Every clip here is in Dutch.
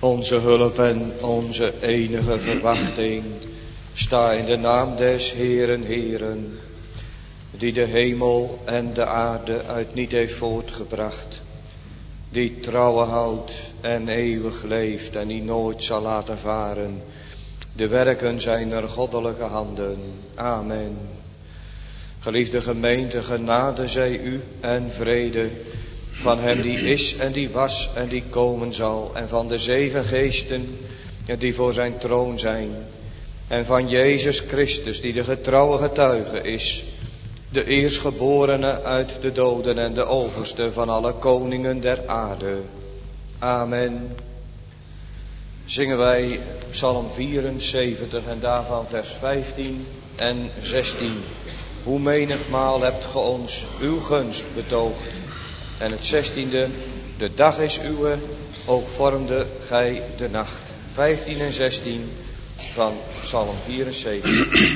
Onze hulp en onze enige verwachting. Sta in de naam des Heeren, Heeren, die de hemel en de aarde uit niet heeft voortgebracht. Die trouwe houdt en eeuwig leeft en die nooit zal laten varen. De werken zijner goddelijke handen. Amen. Geliefde gemeente, genade zij u en vrede van hem die is en die was en die komen zal. En van de 7 geesten die voor zijn troon zijn. En van Jezus Christus die de getrouwe getuige is. De eerstgeborene uit de doden en de overste van alle koningen der aarde. Amen. Zingen wij Psalm 74 en daarvan vers 15 en 16. Hoe menigmaal hebt ge ons uw gunst betoogd. En het 16e, de dag is uwe, ook vormde gij de nacht. 15 en 16 van Psalm 74.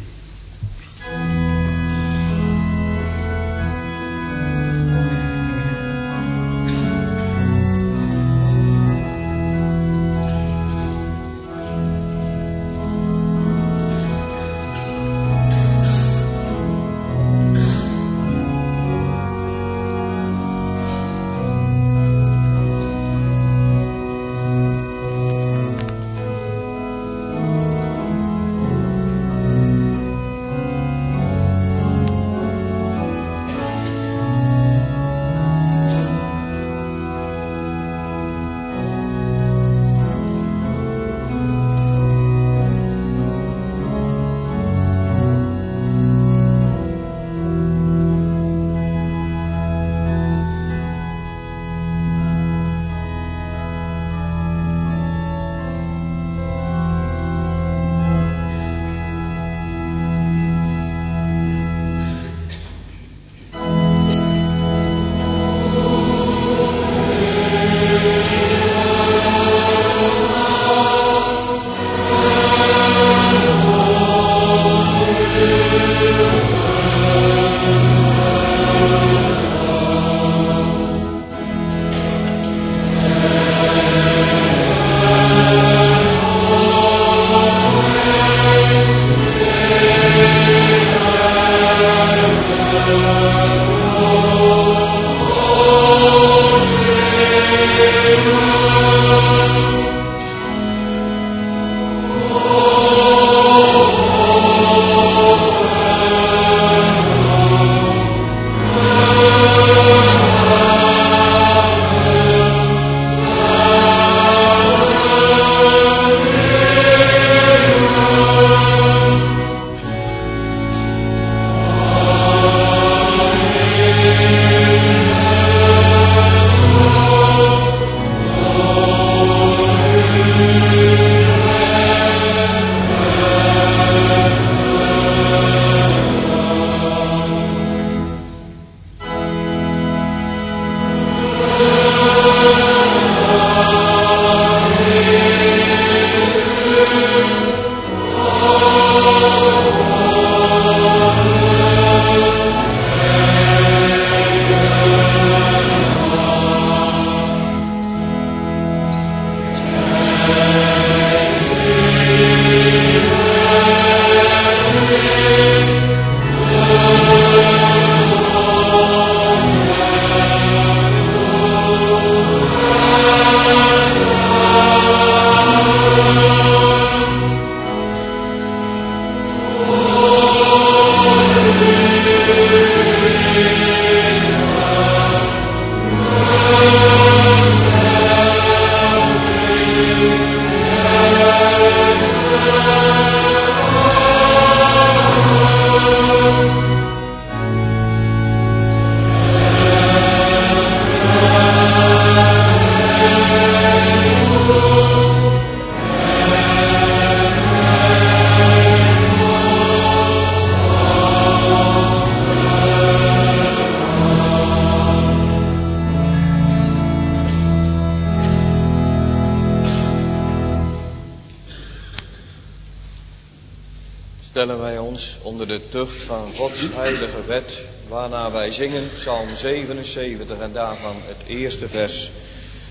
stellen wij ons onder de tucht van Gods heilige wet, waarna wij zingen Psalm 77 en daarvan het eerste vers.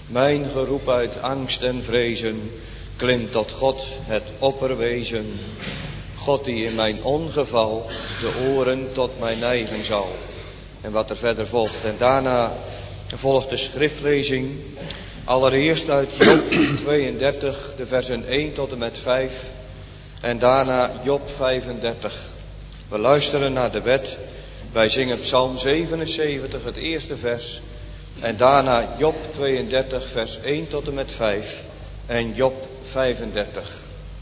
Mijn geroep uit angst en vrezen klimt tot God het opperwezen. God die in mijn ongeval de oren tot mij neigen zal. En wat er verder volgt. En daarna volgt de schriftlezing. Allereerst uit Job 32, de versen 1 tot en met 5. En daarna Job 35. We luisteren naar de wet. Wij zingen Psalm 77, het eerste vers. En daarna Job 32, vers 1 tot en met 5. En Job 35.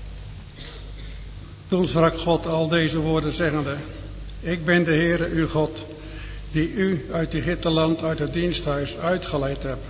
Toen sprak God al deze woorden zeggende: Ik ben de Heere uw God, die u uit Egypteland, uit het diensthuis uitgeleid heb.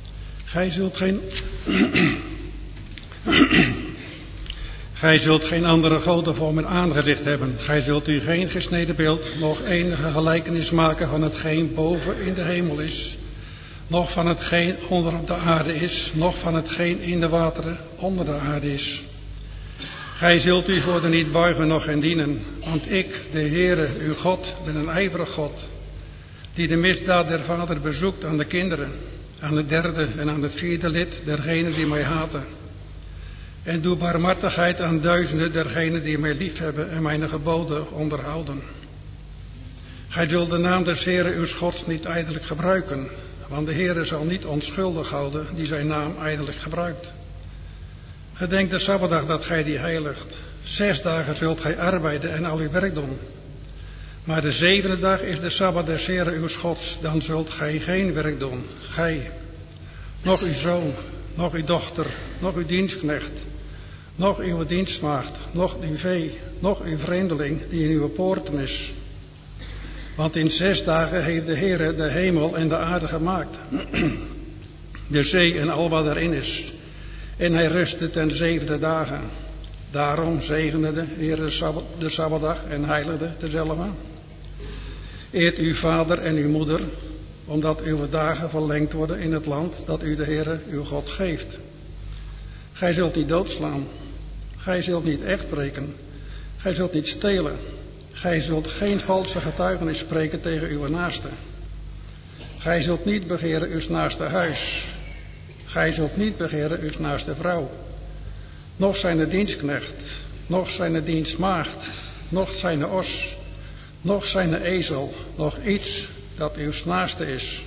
Gij zult geen andere goden voor mijn aangezicht hebben. Gij zult u geen gesneden beeld, nog enige gelijkenis maken van hetgeen boven in de hemel is, noch van hetgeen onder op de aarde is, noch van hetgeen in de wateren onder de aarde is. Gij zult u voor de niet buigen, noch hen dienen, want ik, de Heere, uw God, ben een ijverig God, die de misdaad der vader bezoekt aan de kinderen, aan het derde en aan het vierde lid dergenen die mij haten. En doe barmhartigheid aan duizenden dergenen die mij liefhebben en mijn geboden onderhouden. Gij zult de naam des Heeren uw Gods niet ijdelijk gebruiken, want de Heere zal niet onschuldig houden die zijn naam ijdelijk gebruikt. Gedenk de Sabbatdag dat gij die heiligt. 6 dagen zult gij arbeiden en al uw werk doen. Maar de 7e dag is de Sabbat des Heeren uw Gods, dan zult gij geen werk doen. Gij, nog uw zoon, nog uw dochter, nog uw dienstknecht, nog uw dienstmaagd, nog uw vee, nog uw vreemdeling die in uw poorten is. Want in 6 dagen heeft de Heere de hemel en de aarde gemaakt, de zee en al wat erin is. En hij rustte ten 7e dagen. Daarom zegende de Heere de Sabbatdag en heiligde dezelfde. Eert uw vader en uw moeder, omdat uw dagen verlengd worden in het land dat u de Heere uw God geeft. Gij zult niet doodslaan. Gij zult niet echt breken. Gij zult niet stelen. Gij zult geen valse getuigenis spreken tegen uw naaste. Gij zult niet begeren uw naaste huis. Gij zult niet begeren uw naaste vrouw. Noch zijn dienstknecht, noch zijn dienstmaagd, noch zijn os, noch zijn ezel, nog iets dat uw naaste is.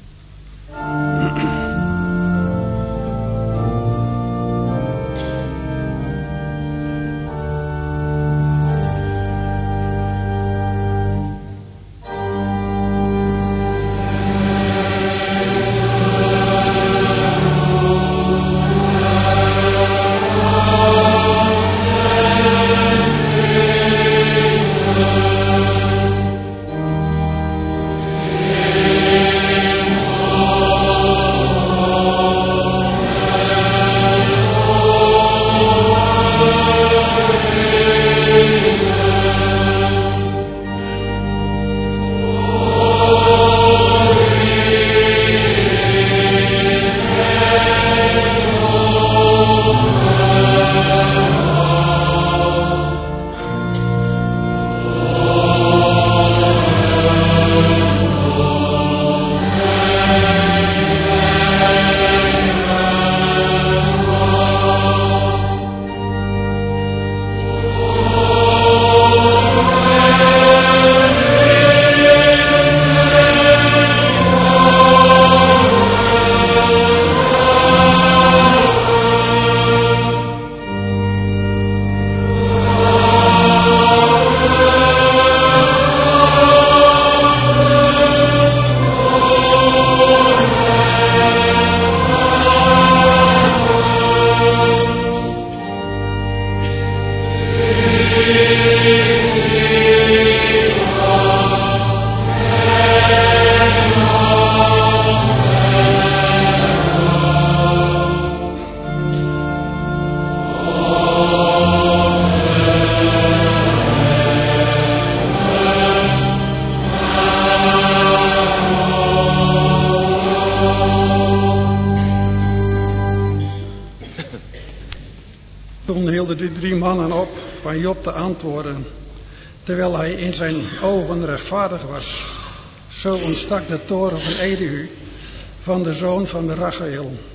Toen hielden de 3 mannen op van Job te antwoorden, terwijl hij in zijn ogen rechtvaardig was. Zo ontstak de toren van Elihu, van de zoon van Rachel,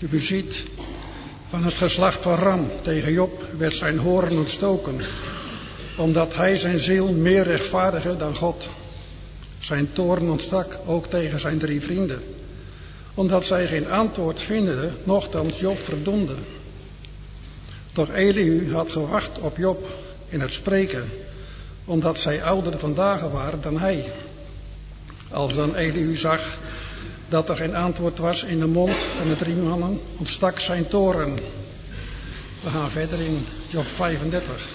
U ziet, van het geslacht van Ram tegen Job werd zijn hoorn ontstoken, omdat hij zijn ziel meer rechtvaardigde dan God. Zijn toorn ontstak ook tegen zijn 3 vrienden, omdat zij geen antwoord vindende, nochtans Job verdoemden. Doch Elihu had gewacht op Job in het spreken, omdat zij ouder van dagen waren dan hij. Als dan Elihu zag dat er geen antwoord was in de mond van de 3 mannen, ontstak zijn toorn. We gaan verder in Job 35.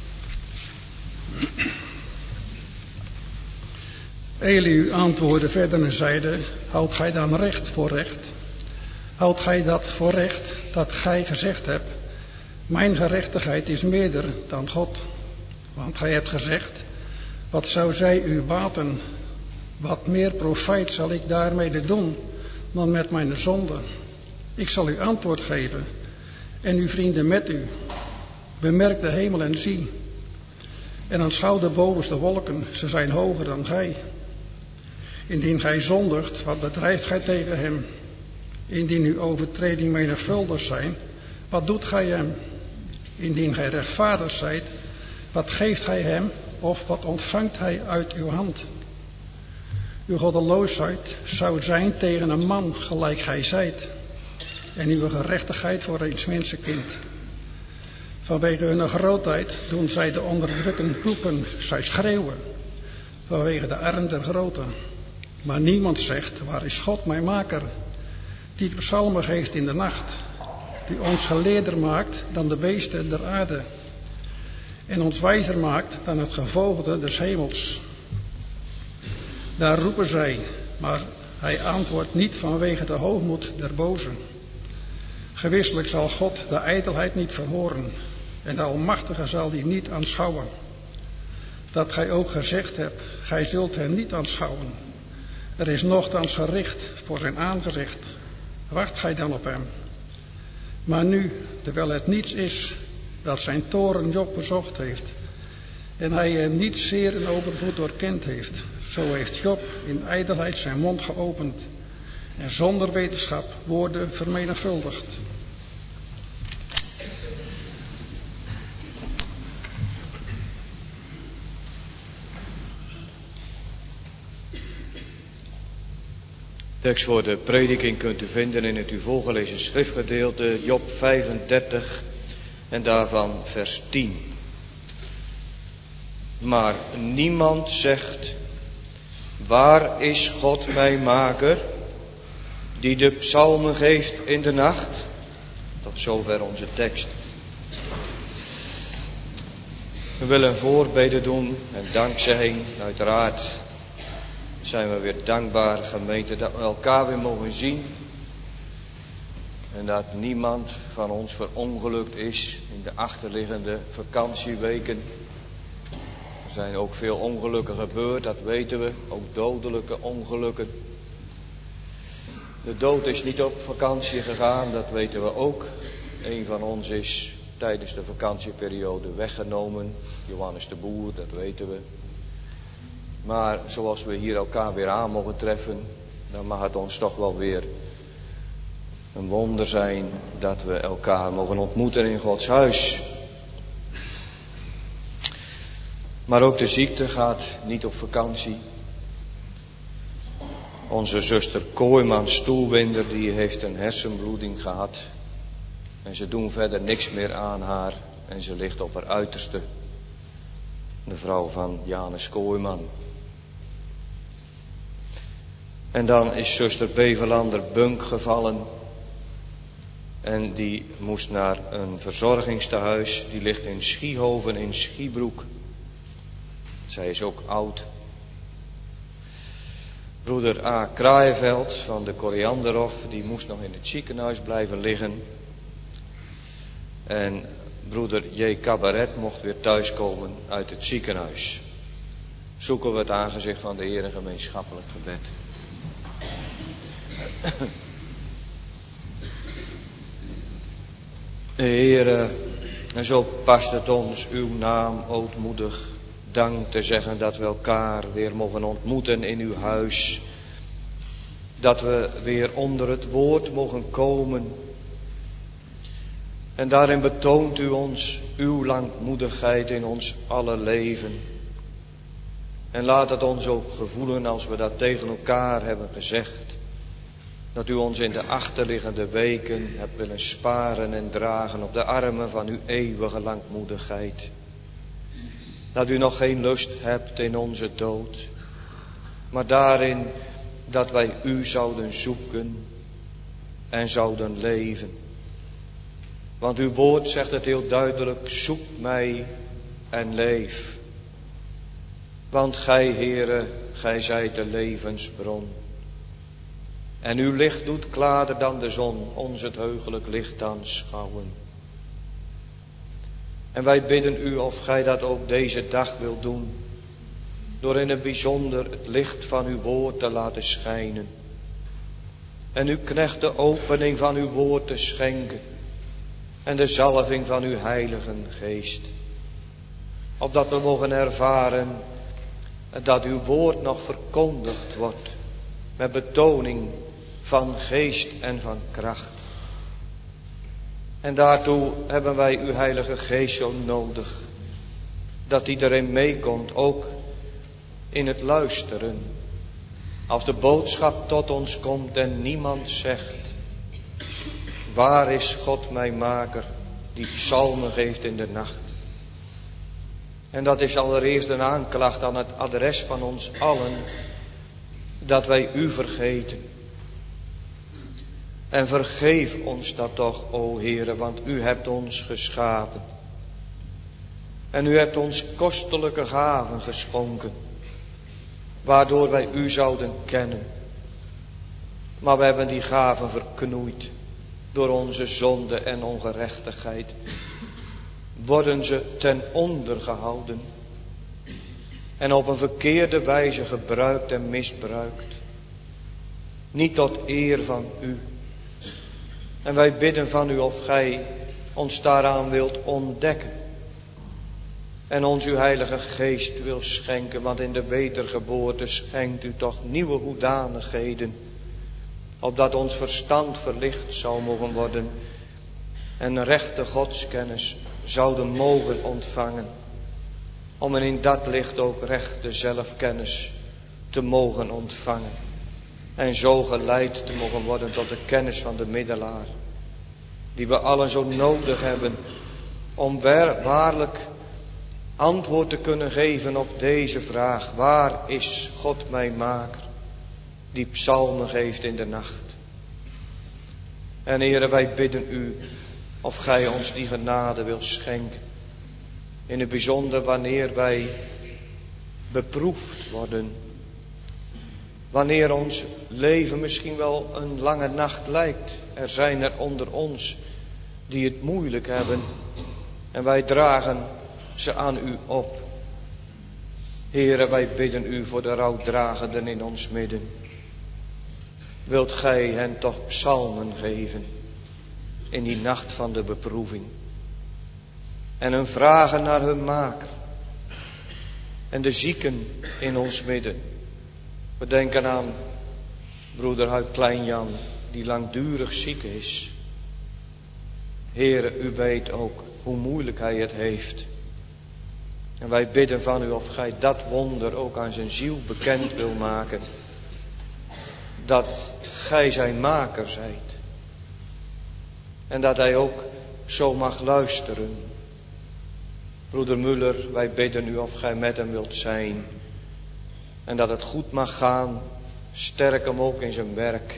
Elihu antwoordde verder en zeide: houdt gij dan recht voor recht? Houdt gij dat voor recht dat gij gezegd hebt: mijn gerechtigheid is meerder dan God? Want gij hebt gezegd: wat zou zij u baten? Wat meer profijt zal ik daarmee doen dan met mijn zonde? Ik zal u antwoord geven en uw vrienden met u. Bemerk de hemel en zie. En aanschouw de bovenste wolken, ze zijn hoger dan gij. Indien gij zondigt, wat bedrijft gij tegen hem? Indien uw overtreding menigvuldig zijn, wat doet gij hem? Indien gij rechtvaardig zijt, wat geeft gij hem of wat ontvangt hij uit uw hand? Uw goddeloosheid zou zijn tegen een man gelijk gij zijt, en uw gerechtigheid voor een mensenkind. Vanwege hun grootheid doen zij de onderdrukken roepen, zij schreeuwen, vanwege de arm der groten. Maar niemand zegt: waar is God mijn maker, die de psalmen geeft in de nacht, die ons geleerder maakt dan de beesten der aarde, en ons wijzer maakt dan het gevogelte des hemels. Daar roepen zij, maar hij antwoordt niet vanwege de hoogmoed der bozen. Gewisselijk zal God de ijdelheid niet verhoren, en de Almachtige zal die niet aanschouwen. Dat gij ook gezegd hebt, gij zult hem niet aanschouwen. Er is nochtans gericht voor zijn aangezicht. Wacht gij dan op hem? Maar nu, terwijl het niets is dat zijn toorn Job bezocht heeft, en hij hem niet zeer in overvloed doorkend heeft, zo heeft Job in ijdelheid zijn mond geopend en zonder wetenschap woorden vermenigvuldigd. Tekst voor de prediking kunt u vinden in het u voorgelezen schriftgedeelte Job 35 en daarvan vers 10. Maar niemand zegt: waar is God mijn maker, die de psalmen geeft in de nacht? Tot zover onze tekst. We willen een voorbede doen en dankzegging. Uiteraard zijn we weer dankbaar, gemeente, dat we elkaar weer mogen zien. En dat niemand van ons verongelukt is in de achterliggende vakantieweken. Er zijn ook veel ongelukken gebeurd, dat weten we. Ook dodelijke ongelukken. De dood is niet op vakantie gegaan, dat weten we ook. Een van ons is tijdens de vakantieperiode weggenomen. Johannes de Boer, dat weten we. Maar zoals we hier elkaar weer aan mogen treffen, dan mag het ons toch wel weer een wonder zijn dat we elkaar mogen ontmoeten in Gods huis. Maar ook de ziekte gaat niet op vakantie. Onze zuster Kooijman Stoelwinder, die heeft een hersenbloeding gehad. En ze doen verder niks meer aan haar. En ze ligt op haar uiterste. De vrouw van Janus Kooijman. En dan is zuster Bevelander Bunk gevallen. En die moest naar een verzorgingstehuis. Die ligt in Schiehoven in Schiebroek. Zij is ook oud. Broeder A. Kraaienveld van de Korianderhof, die moest nog in het ziekenhuis blijven liggen. En broeder J. Cabaret mocht weer thuiskomen uit het ziekenhuis. Zoeken we het aangezicht van de Heer in gemeenschappelijk gebed. Heere, en zo past het ons uw naam ootmoedig dank te zeggen dat we elkaar weer mogen ontmoeten in uw huis. Dat we weer onder het woord mogen komen. En daarin betoont u ons uw langmoedigheid in ons alle leven. En laat het ons ook gevoelen als we dat tegen elkaar hebben gezegd. Dat u ons in de achterliggende weken hebt willen sparen en dragen op de armen van uw eeuwige langmoedigheid. Dat u nog geen lust hebt in onze dood, maar daarin dat wij u zouden zoeken en zouden leven. Want uw woord zegt het heel duidelijk, zoek mij en leef. Want gij, Heere, gij zijt de levensbron. En uw licht doet klaarder dan de zon, ons het heugelijk licht aanschouwen. En wij bidden u of gij dat ook deze dag wilt doen, door in het bijzonder het licht van uw woord te laten schijnen. En uw knecht de opening van uw woord te schenken. En de zalving van uw heilige geest. Opdat we mogen ervaren dat uw woord nog verkondigd wordt. Met betoning van geest en van kracht. En daartoe hebben wij uw heilige geest zo nodig. Dat iedereen meekomt, ook in het luisteren. Als de boodschap tot ons komt en niemand zegt: waar is God mijn maker, die psalmen geeft in de nacht? En dat is allereerst een aanklacht aan het adres van ons allen, dat wij u vergeten. En vergeef ons dat toch, o Heere, want u hebt ons geschapen. En u hebt ons kostelijke gaven geschonken, waardoor wij u zouden kennen. Maar we hebben die gaven verknoeid. Door onze zonde en ongerechtigheid worden ze ten onder gehouden. En op een verkeerde wijze gebruikt en misbruikt. Niet tot eer van u. En wij bidden van u of gij ons daaraan wilt ontdekken. En ons uw heilige geest wil schenken. Want in de wedergeboorte schenkt u toch nieuwe hoedanigheden. Opdat ons verstand verlicht zou mogen worden. En rechte godskennis zouden mogen ontvangen. Om in dat licht ook rechte zelfkennis te mogen ontvangen. En zo geleid te mogen worden tot de kennis van de middelaar. Die we allen zo nodig hebben. Om waarlijk antwoord te kunnen geven op deze vraag. Waar is God mijn maker? Die psalmen geeft in de nacht. En Heere, wij bidden u of gij ons die genade wilt schenken. In het bijzonder wanneer wij beproefd worden. Wanneer ons leven misschien wel een lange nacht lijkt. Er zijn er onder ons die het moeilijk hebben. En wij dragen ze aan u op. Heere, wij bidden u voor de rouwdragenden in ons midden. Wilt gij hen toch psalmen geven in die nacht van de beproeving. En hun vragen naar hun maker. En de zieken in ons midden. We denken aan broeder Huik Klein-Jan die langdurig ziek is. Heere, u weet ook hoe moeilijk hij het heeft. En wij bidden van u of gij dat wonder ook aan zijn ziel bekend wil maken. Dat gij zijn maker zijt. En dat hij ook zo mag luisteren. Broeder Muller, wij bidden u of gij met hem wilt zijn. En dat het goed mag gaan. Sterk hem ook in zijn werk.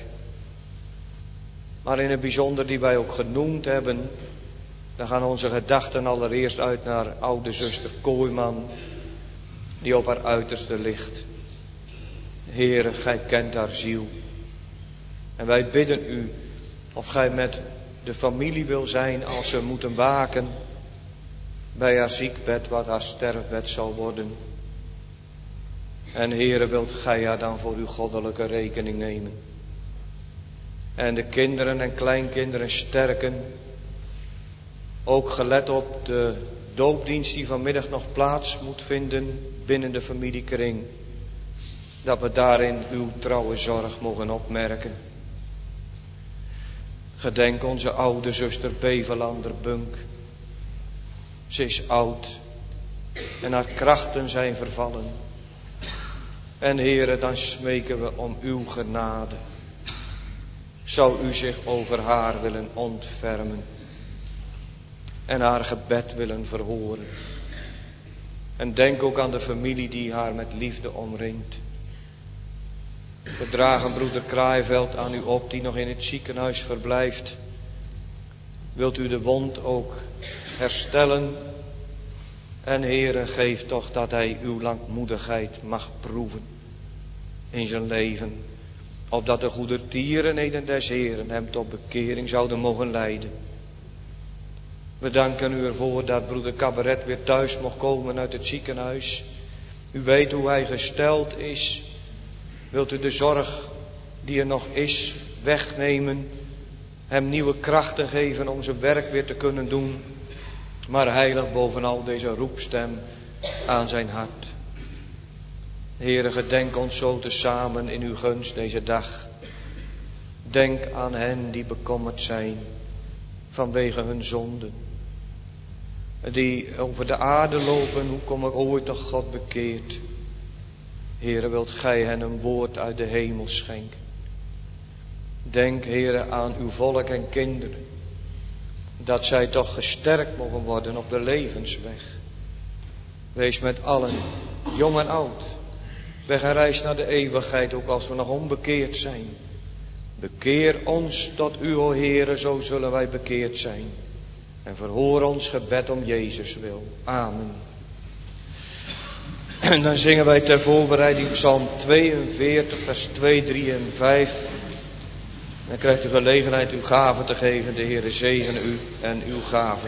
Maar in het bijzonder die wij ook genoemd hebben. Dan gaan onze gedachten allereerst uit naar oude zuster Kooijman. Die op haar uiterste ligt. Heere, gij kent haar ziel. En wij bidden u of gij met de familie wil zijn als ze moeten waken. Bij haar ziekbed wat haar sterfbed zal worden. En Heere, wilt gij haar dan voor uw goddelijke rekening nemen. En de kinderen en kleinkinderen sterken. Ook gelet op de doopdienst die vanmiddag nog plaats moet vinden binnen de familiekring. Dat we daarin uw trouwe zorg mogen opmerken. Gedenk onze oude zuster Bevelander Bunk. Ze is oud en haar krachten zijn vervallen. En Heere, dan smeken we om uw genade. Zou u zich over haar willen ontfermen en haar gebed willen verhoren. En denk ook aan de familie die haar met liefde omringt. We dragen broeder Kraaiveld aan u op die nog in het ziekenhuis verblijft. Wilt u de wond ook herstellen? En Heere, geef toch dat hij uw langmoedigheid mag proeven in zijn leven. Opdat de goedertierenheden des Heeren hem tot bekering zouden mogen leiden. We danken u ervoor dat broeder Cabaret weer thuis mocht komen uit het ziekenhuis. U weet hoe hij gesteld is. Wilt u de zorg die er nog is wegnemen. Hem nieuwe krachten geven om zijn werk weer te kunnen doen. Maar heilig bovenal deze roepstem aan zijn hart. Heere, gedenk ons zo tezamen in uw gunst deze dag. Denk aan hen die bekommerd zijn vanwege hun zonden. Die over de aarde lopen, hoe kom ik ooit nog God bekeerd? Heere, wilt gij hen een woord uit de hemel schenken. Denk, Heere, aan uw volk en kinderen. Dat zij toch gesterkt mogen worden op de levensweg. Wees met allen, jong en oud, weg en reis naar de eeuwigheid, ook als we nog onbekeerd zijn. Bekeer ons tot u, o Heere, zo zullen wij bekeerd zijn. En verhoor ons gebed om Jezus wil. Amen. En dan zingen wij ter voorbereiding Psalm 42, vers 2, 3 en 5. Dan krijgt u gelegenheid uw gaven te geven. De Heere zegene u en uw gaven.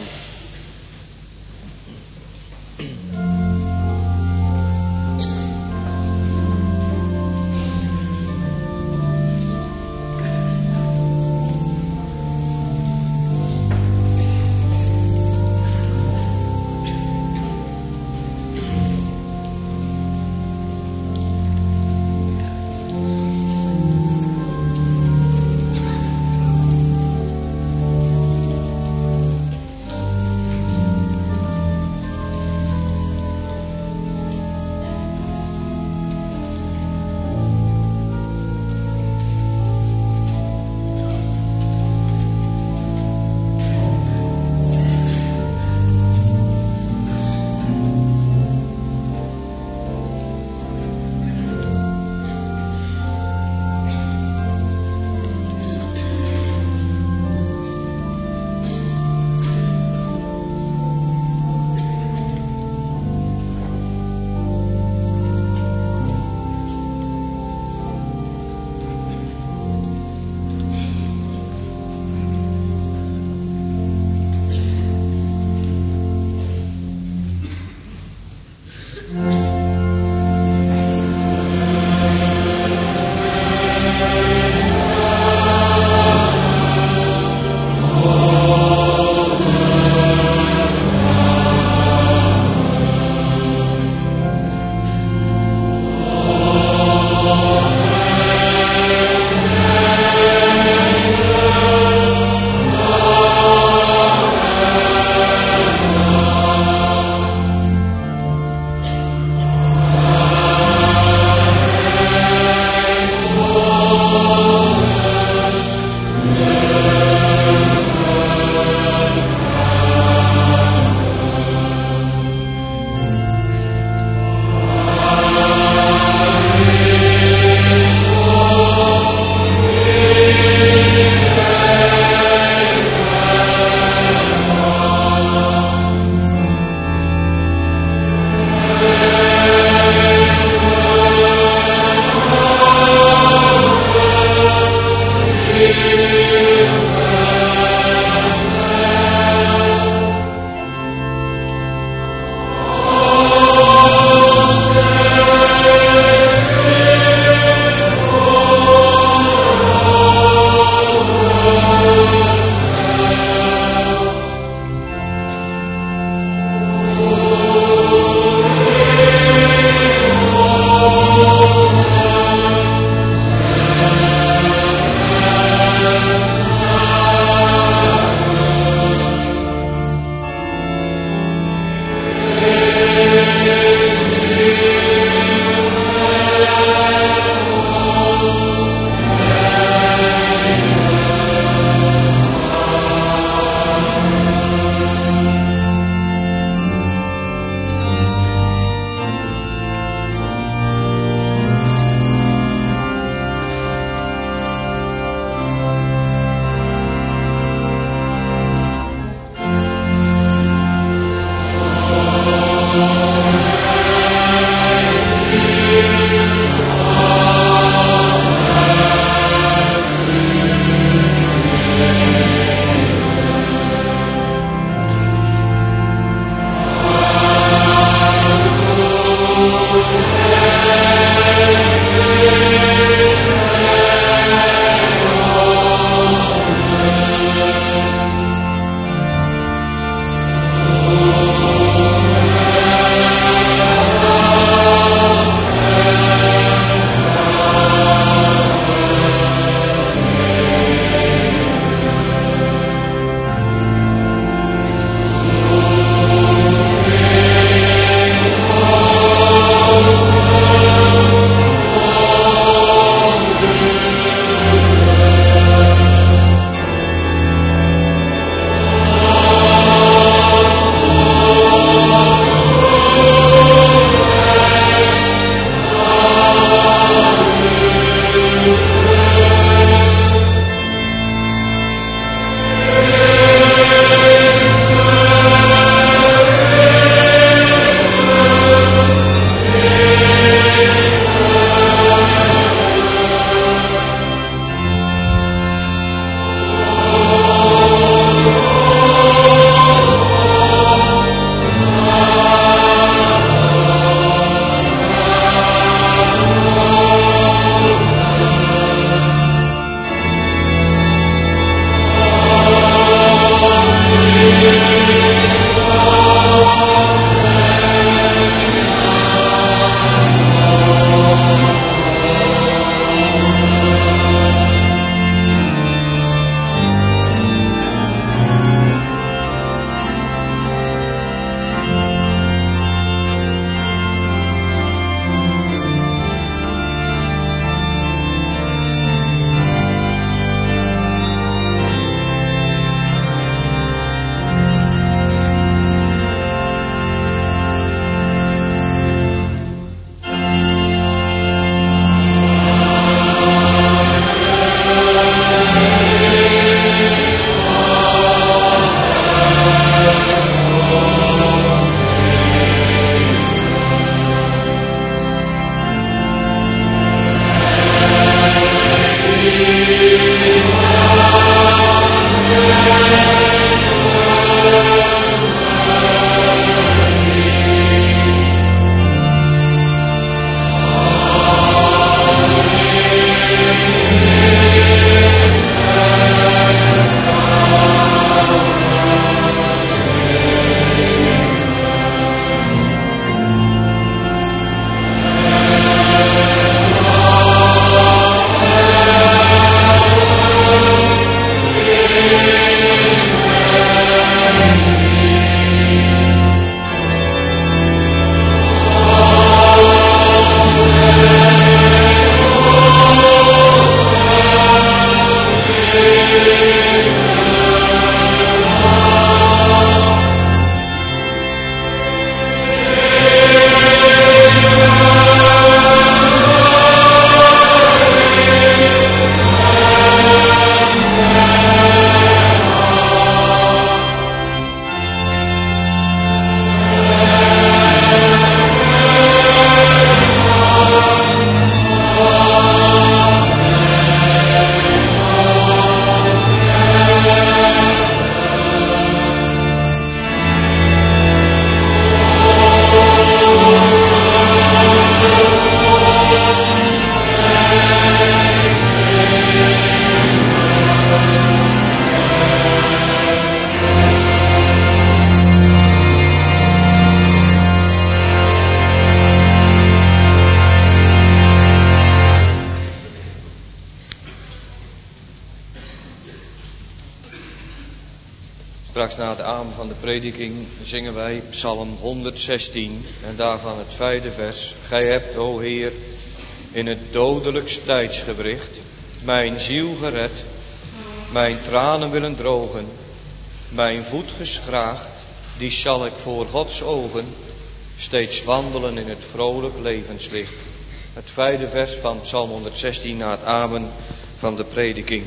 Straks na het amen van de prediking zingen wij Psalm 116 en daarvan het 5e vers. Gij hebt, o Heer, in het dodelijkst tijdsgewricht mijn ziel gered, mijn tranen willen drogen, mijn voet geschraagd, die zal ik voor Gods ogen steeds wandelen in het vrolijk levenslicht. Het 5e vers van Psalm 116 na het amen van de prediking.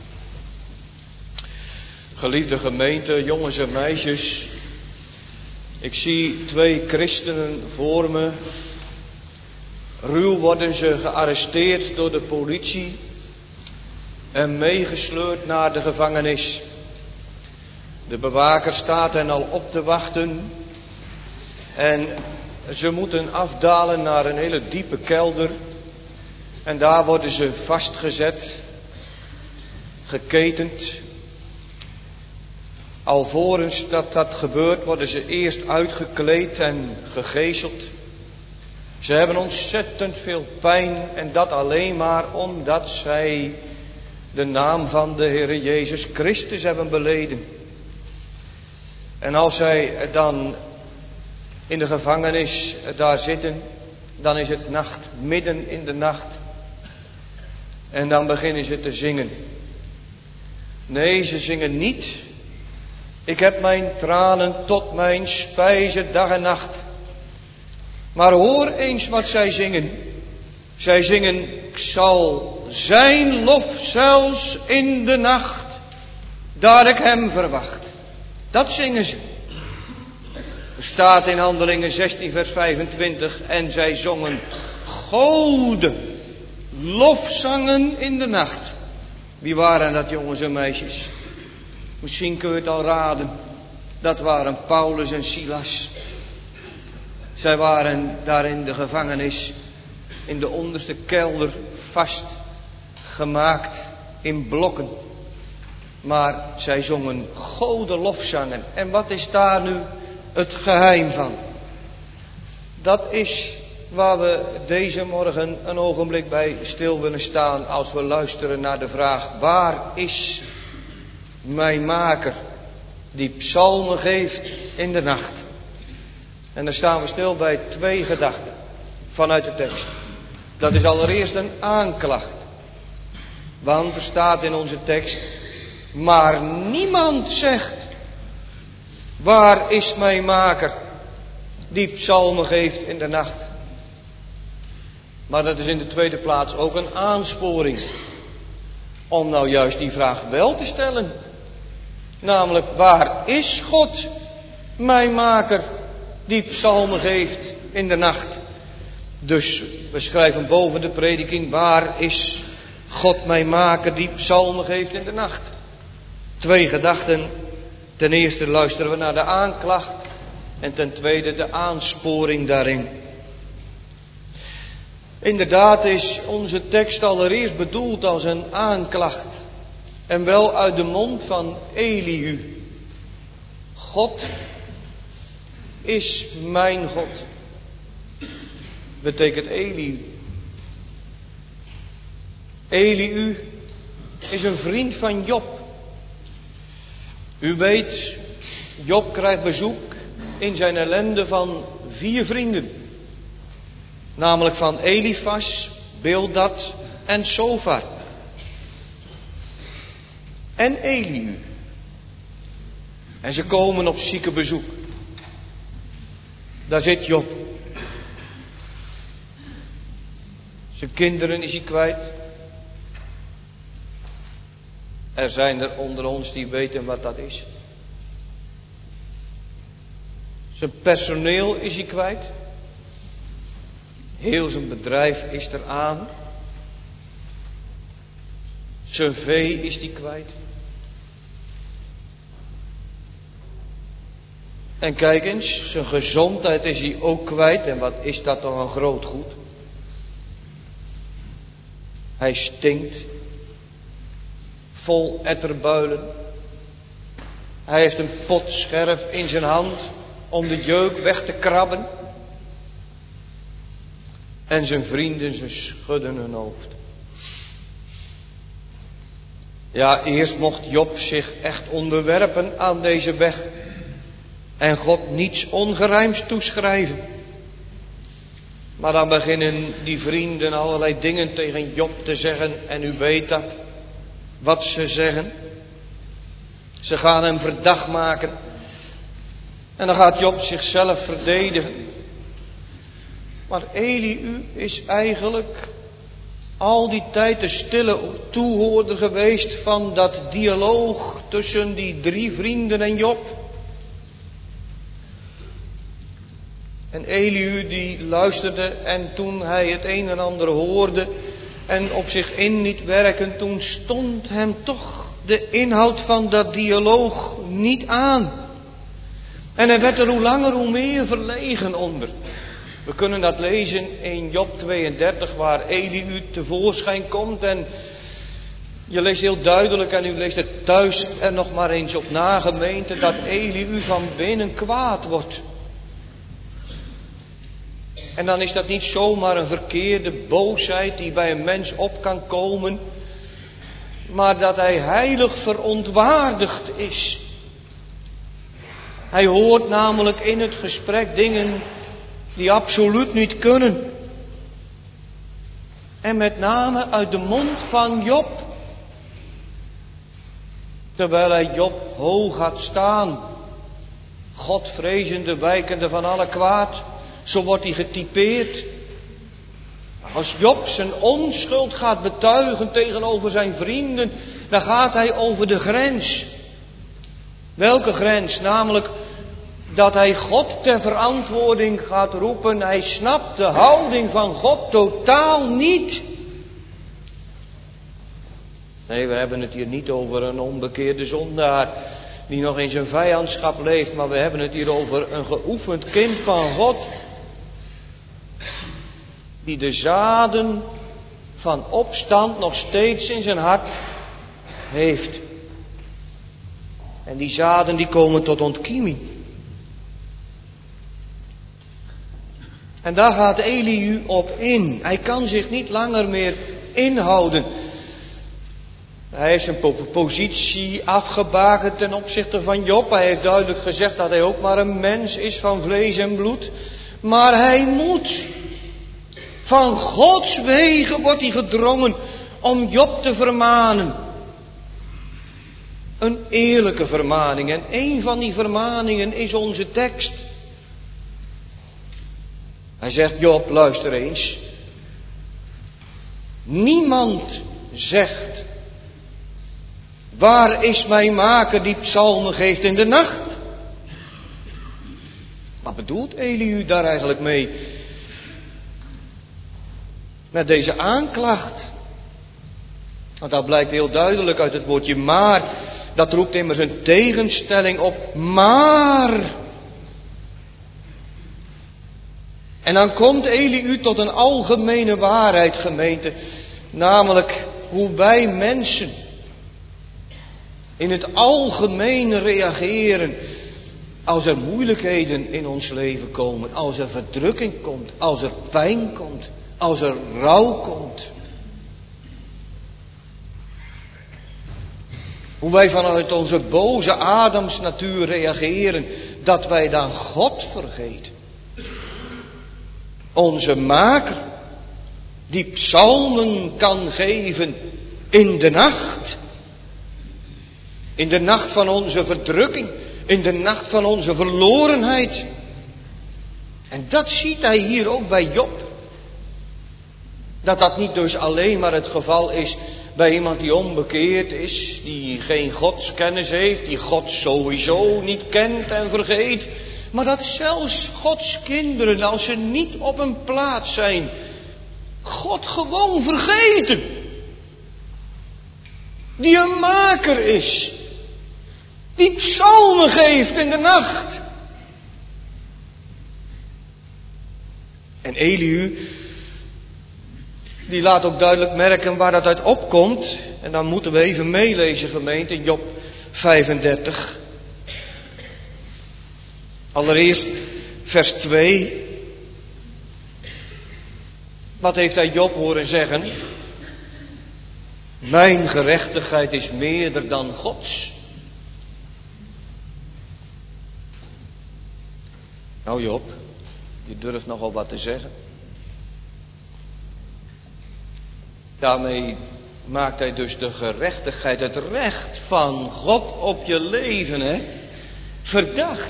Geliefde gemeente, jongens en meisjes, ik zie 2 christenen voor me. Ruw worden ze gearresteerd door de politie en meegesleurd naar de gevangenis. De bewaker staat hen al op te wachten en ze moeten afdalen naar een hele diepe kelder en daar worden ze vastgezet, geketend. Alvorens dat gebeurt worden ze eerst uitgekleed en gegezeld. Ze hebben ontzettend veel pijn en dat alleen maar omdat zij de naam van de Heere Jezus Christus hebben beleden. En als zij dan in de gevangenis daar zitten, dan is het nacht, midden in de nacht. En dan beginnen ze te zingen. Nee, ze zingen niet. Ik heb mijn tranen tot mijn spijze dag en nacht. Maar hoor eens wat zij zingen. Zij zingen, ik zal zijn lof zelfs in de nacht, daar ik hem verwacht. Dat zingen ze. Er staat in Handelingen 16 vers 25, en zij zongen goden lofzangen in de nacht. Wie waren dat, jongens en meisjes? Misschien kun je het al raden. Dat waren Paulus en Silas. Zij waren daar in de gevangenis, in de onderste kelder, vastgemaakt in blokken. Maar zij zongen goden lofzangen. En wat is daar nu het geheim van? Dat is waar we deze morgen een ogenblik bij stil willen staan als we luisteren naar de vraag: waar is mijn maker die psalmen geeft in de nacht? En dan staan we stil bij 2 gedachten vanuit de tekst. Dat is allereerst een aanklacht. Want er staat in onze tekst: maar niemand zegt, waar is mijn maker die psalmen geeft in de nacht? Maar dat is in de tweede plaats ook een aansporing om nou juist die vraag wel te stellen. Namelijk, waar is God, mijn maker, die psalmen geeft in de nacht? Dus we schrijven boven de prediking: waar is God, mijn maker, die psalmen geeft in de nacht? 2 gedachten. Ten eerste luisteren we naar de aanklacht en ten tweede de aansporing daarin. Inderdaad is onze tekst allereerst bedoeld als een aanklacht. En wel uit de mond van Elihu. God is mijn God. Betekent Elihu. Elihu is een vriend van Job. U weet, Job krijgt bezoek in zijn ellende van 4 vrienden. Namelijk van Elifas, Bildad en Sofar. En Elihu. En ze komen op ziekenbezoek. Daar zit Job. Zijn kinderen is hij kwijt. Er zijn er onder ons die weten wat dat is. Zijn personeel is hij kwijt. Heel zijn bedrijf is eraan. Zijn vee is hij kwijt. En kijk eens, zijn gezondheid is hij ook kwijt. En wat is dat toch een groot goed? Hij stinkt. Vol etterbuilen. Hij heeft een potscherf in zijn hand om de jeuk weg te krabben. En zijn vrienden, ze schudden hun hoofd. Ja, eerst mocht Job zich echt onderwerpen aan deze weg en God niets ongerijms toeschrijven. Maar dan beginnen die vrienden allerlei dingen tegen Job te zeggen en u weet dat, wat ze zeggen. Ze gaan hem verdacht maken en dan gaat Job zichzelf verdedigen. Maar Elihu is eigenlijk al die tijd de stille toehoorder geweest van dat dialoog tussen die drie vrienden en Job. En Elihu die luisterde en toen hij het een en ander hoorde en op zich in liet werken, toen stond hem toch de inhoud van dat dialoog niet aan. En hij werd er hoe langer hoe meer verlegen onder. We kunnen dat lezen in Job 32 waar Elihu tevoorschijn komt en je leest heel duidelijk en u leest het thuis er nog maar eens op na gemeente dat Elihu van binnen kwaad wordt. En dan is dat niet zomaar een verkeerde boosheid die bij een mens op kan komen, maar dat hij heilig verontwaardigd is. Hij hoort namelijk in het gesprek dingen die absoluut niet kunnen. En met name uit de mond van Job. Terwijl hij Job hoog had staan, Godvrezende, wijkende van alle kwaad. Zo wordt hij getypeerd. Als Job zijn onschuld gaat betuigen tegenover zijn vrienden, dan gaat hij over de grens. Welke grens? Namelijk dat hij God ter verantwoording gaat roepen. Hij snapt de houding van God totaal niet. Nee, we hebben het hier niet over een onbekeerde zondaar die nog in zijn vijandschap leeft, maar we hebben het hier over een geoefend kind van God, die de zaden van opstand nog steeds in zijn hart heeft. En die zaden die komen tot ontkieming. En daar gaat Elihu op in. Hij kan zich niet langer meer inhouden. Hij heeft zijn positie afgebakend ten opzichte van Job. Hij heeft duidelijk gezegd dat hij ook maar een mens is van vlees en bloed. Maar hij moet. Van Gods wegen wordt hij gedrongen om Job te vermanen. Een eerlijke vermaning. En een van die vermaningen is onze tekst. Hij zegt, Job, luister eens. Niemand zegt, waar is mijn maker die psalmen geeft in de nacht? Wat bedoelt Elihu daar eigenlijk mee? Met deze aanklacht. Want dat blijkt heel duidelijk uit het woordje maar. Dat roept immers een tegenstelling op. Maar. En dan komt Elihu tot een algemene waarheid, gemeente. Namelijk hoe wij mensen in het algemeen reageren als er moeilijkheden in ons leven komen. Als er verdrukking komt. Als er pijn komt. Als er rouw komt. Hoe wij vanuit onze boze Adamsnatuur reageren. Dat wij dan God vergeten. Onze maker. Die psalmen kan geven in de nacht. In de nacht van onze verdrukking. In de nacht van onze verlorenheid. En dat ziet hij hier ook bij Job. Dat niet dus alleen maar het geval is bij iemand die onbekeerd is, die geen godskennis heeft, die God sowieso niet kent en vergeet. Maar dat zelfs Gods kinderen, als ze niet op een plaats zijn, God gewoon vergeten. Die een maker is. Die psalmen geeft in de nacht. En Elihu, die laat ook duidelijk merken waar dat uit opkomt. En dan moeten we even meelezen, gemeente, Job 35. Allereerst vers 2. Wat heeft hij Job horen zeggen? Mijn gerechtigheid is meerder dan Gods. Nou Job, je durft nogal wat te zeggen. Daarmee maakt hij dus de gerechtigheid, het recht van God op je leven, verdacht.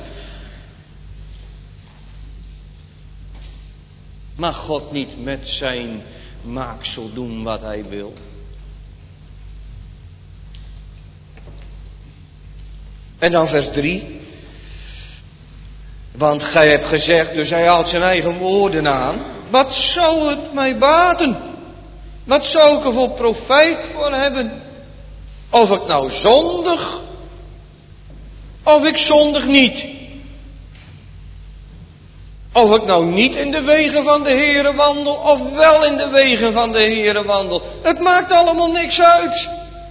Mag God niet met zijn maaksel doen wat hij wil? En dan vers 3. Want gij hebt gezegd, dus hij haalt zijn eigen woorden aan. Wat zou het mij baten? Wat zou ik er voor profijt voor hebben? Of ik nou zondig, of ik zondig niet. Of ik nou niet in de wegen van de Heere wandel, of wel in de wegen van de Heere wandel. Het maakt allemaal niks uit.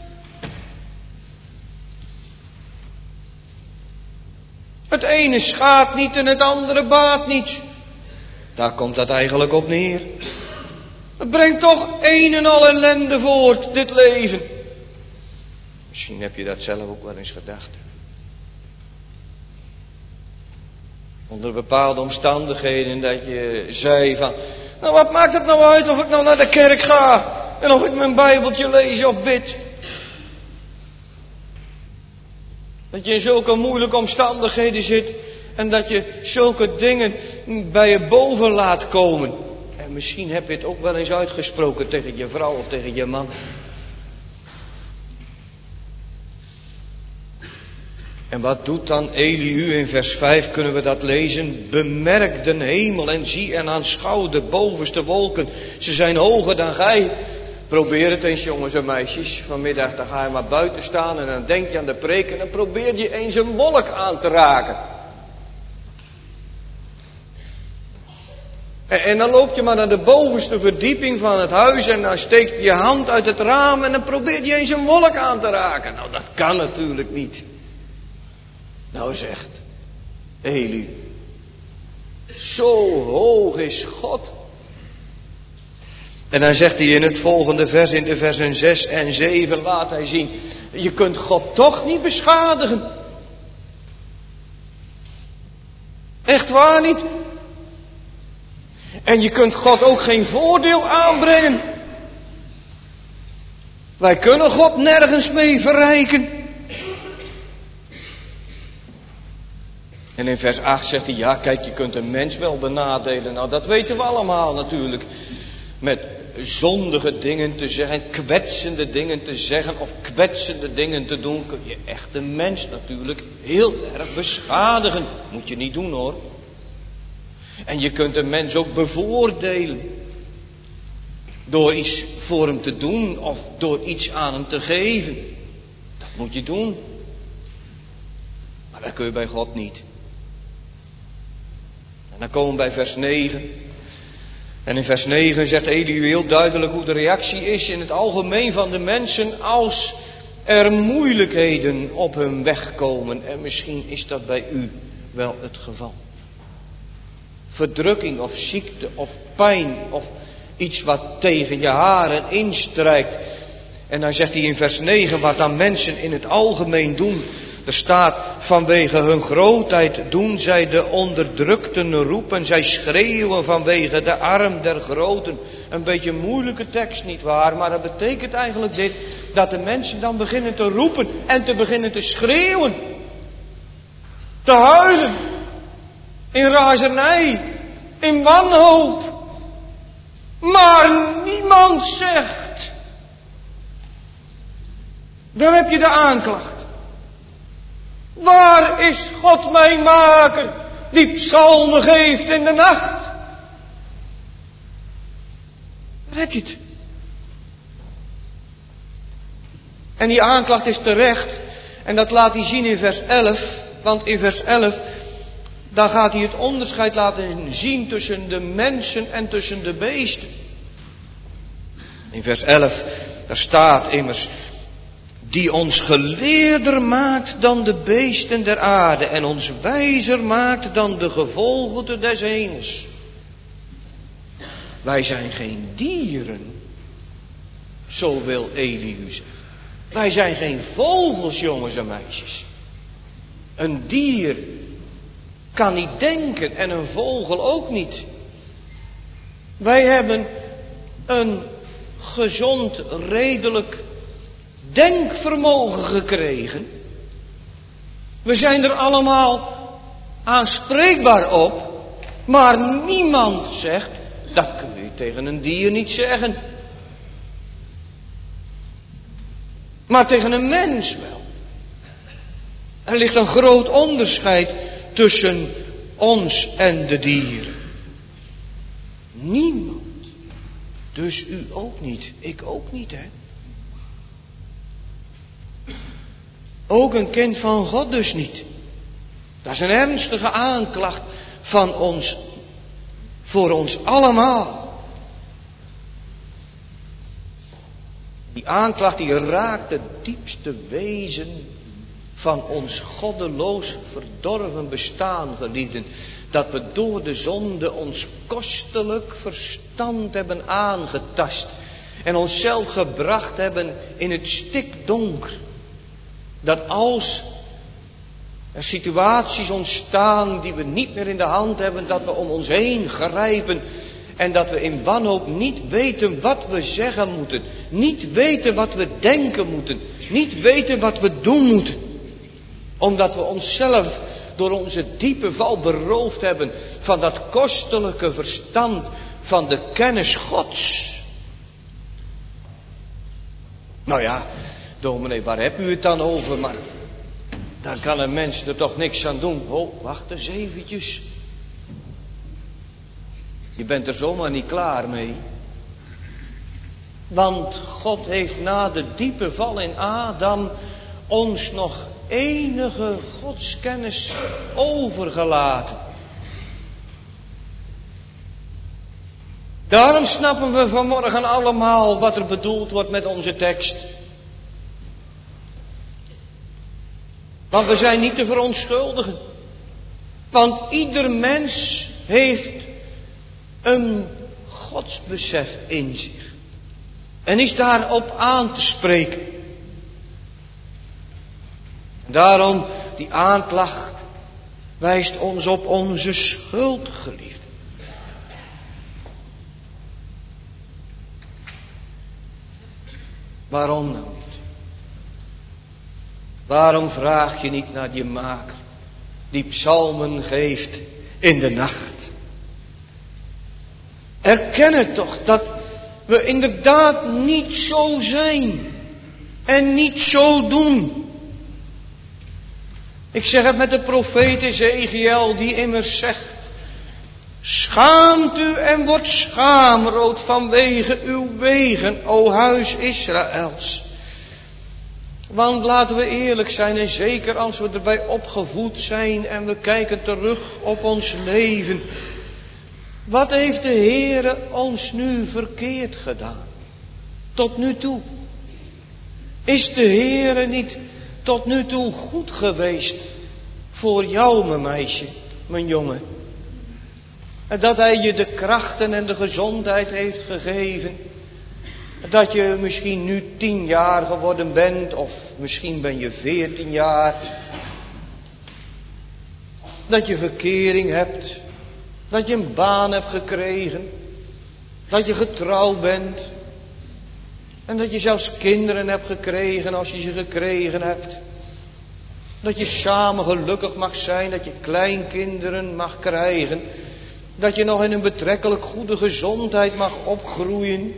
Het ene schaadt niet en het andere baat niet. Daar komt dat eigenlijk op neer. Het brengt toch een en al ellende voort, dit leven. Misschien heb je dat zelf ook wel eens gedacht. Onder bepaalde omstandigheden dat je zei van... Nou, wat maakt het nou uit of ik nou naar de kerk ga? En of ik mijn Bijbeltje lees of bid? Dat je in zulke moeilijke omstandigheden zit. En dat je zulke dingen bij je boven laat komen. En misschien heb je het ook wel eens uitgesproken tegen je vrouw of tegen je man. En wat doet dan Elihu in vers 5, kunnen we dat lezen? Bemerk de hemel en zie en aanschouw de bovenste wolken. Ze zijn hoger dan gij. Probeer het eens, jongens en meisjes. Vanmiddag dan ga je maar buiten staan en dan denk je aan de preek en dan probeer je eens een wolk aan te raken. En dan loop je maar naar de bovenste verdieping van het huis en dan steek je je hand uit het raam en dan probeer je eens een wolk aan te raken. Nou, dat kan natuurlijk niet. Nou zegt Elihu, zo hoog is God. En dan zegt hij in het volgende vers, in de versen 6 en 7, laat hij zien, je kunt God toch niet beschadigen. Echt waar niet. En je kunt God ook geen voordeel aanbrengen. Wij kunnen God nergens mee verrijken. En in vers 8 zegt hij, ja kijk, je kunt een mens wel benadelen. Nou, dat weten we allemaal natuurlijk. Met zondige dingen te zeggen, kwetsende dingen te zeggen of kwetsende dingen te doen, kun je echt een mens natuurlijk heel erg beschadigen. Moet je niet doen hoor. En je kunt een mens ook bevoordelen. Door iets voor hem te doen of door iets aan hem te geven. Dat moet je doen. Maar dat kun je bij God niet. En dan komen we bij vers 9. En in vers 9 zegt Elihu heel duidelijk hoe de reactie is in het algemeen van de mensen als er moeilijkheden op hun weg komen. En misschien is dat bij u wel het geval. Verdrukking of ziekte of pijn of iets wat tegen je haren instrijkt. En dan zegt hij in vers 9 wat dan mensen in het algemeen doen. Er staat, vanwege hun grootheid doen zij de onderdrukten roepen. Zij schreeuwen vanwege de arm der groten. Een beetje een moeilijke tekst, nietwaar? Maar dat betekent eigenlijk dit. Dat de mensen dan beginnen te roepen en te beginnen te schreeuwen. Te huilen. In razernij. In wanhoop. Maar niemand zegt. Dan heb je de aanklacht. Waar is God mijn maker, die psalmen geeft in de nacht? Daar heb je het. En die aanklacht is terecht. En dat laat hij zien in vers 11. Want in vers 11, daar gaat hij het onderscheid laten zien tussen de mensen en tussen de beesten. In vers 11, daar staat immers, die ons geleerder maakt dan de beesten der aarde en ons wijzer maakt dan de gevogelte des hemels. Wij zijn geen dieren. Zo wil Elihu zeggen. Wij zijn geen vogels, jongens en meisjes. Een dier kan niet denken en een vogel ook niet. Wij hebben een gezond, redelijk denkvermogen gekregen. We zijn er allemaal aanspreekbaar op, maar niemand zegt, dat kun je tegen een dier niet zeggen. Maar tegen een mens wel. Er ligt een groot onderscheid tussen ons en de dieren. Niemand. Dus u ook niet, ik ook niet, hè. Ook een kind van God dus niet. Dat is een ernstige aanklacht van ons, voor ons allemaal. Die aanklacht die raakt het diepste wezen van ons goddeloos verdorven bestaan, geliefden. Dat we door de zonde ons kostelijk verstand hebben aangetast. En onszelf gebracht hebben in het stikdonker. Dat als er situaties ontstaan die we niet meer in de hand hebben, dat we om ons heen grijpen. En dat we in wanhoop niet weten wat we zeggen moeten. Niet weten wat we denken moeten. Niet weten wat we doen moeten. Omdat we onszelf door onze diepe val beroofd hebben van dat kostelijke verstand van de kennis Gods. Nou ja, dominee, waar heb u het dan over? Maar daar kan een mens er toch niks aan doen. Oh, wacht eens eventjes. Je bent er zomaar niet klaar mee. Want God heeft na de diepe val in Adam ons nog enige godskennis overgelaten. Daarom snappen we vanmorgen allemaal wat er bedoeld wordt met onze tekst. Want we zijn niet te verontschuldigen. Want ieder mens heeft een godsbesef in zich. En is daarop aan te spreken. Daarom, die aanklacht wijst ons op onze schuld, geliefden. Waarom nou niet? Waarom vraag je niet naar je maker, die psalmen geeft in de nacht? Erken het toch dat we inderdaad niet zo zijn en niet zo doen. Ik zeg het met de profeet Ezechiel die immers zegt: schaamt u en wordt schaamrood vanwege uw wegen, o huis Israëls. Want laten we eerlijk zijn, en zeker als we erbij opgevoed zijn en we kijken terug op ons leven. Wat heeft de Heere ons nu verkeerd gedaan? Tot nu toe. Is de Heere niet tot nu toe goed geweest voor jou, mijn meisje, mijn jongen? En dat Hij je de krachten en de gezondheid heeft gegeven. Dat je misschien nu 10 jaar geworden bent, of misschien ben je 14 jaar. Dat je verkering hebt. Dat je een baan hebt gekregen. Dat je getrouwd bent. En dat je zelfs kinderen hebt gekregen als je ze gekregen hebt. Dat je samen gelukkig mag zijn. Dat je kleinkinderen mag krijgen. Dat je nog in een betrekkelijk goede gezondheid mag opgroeien.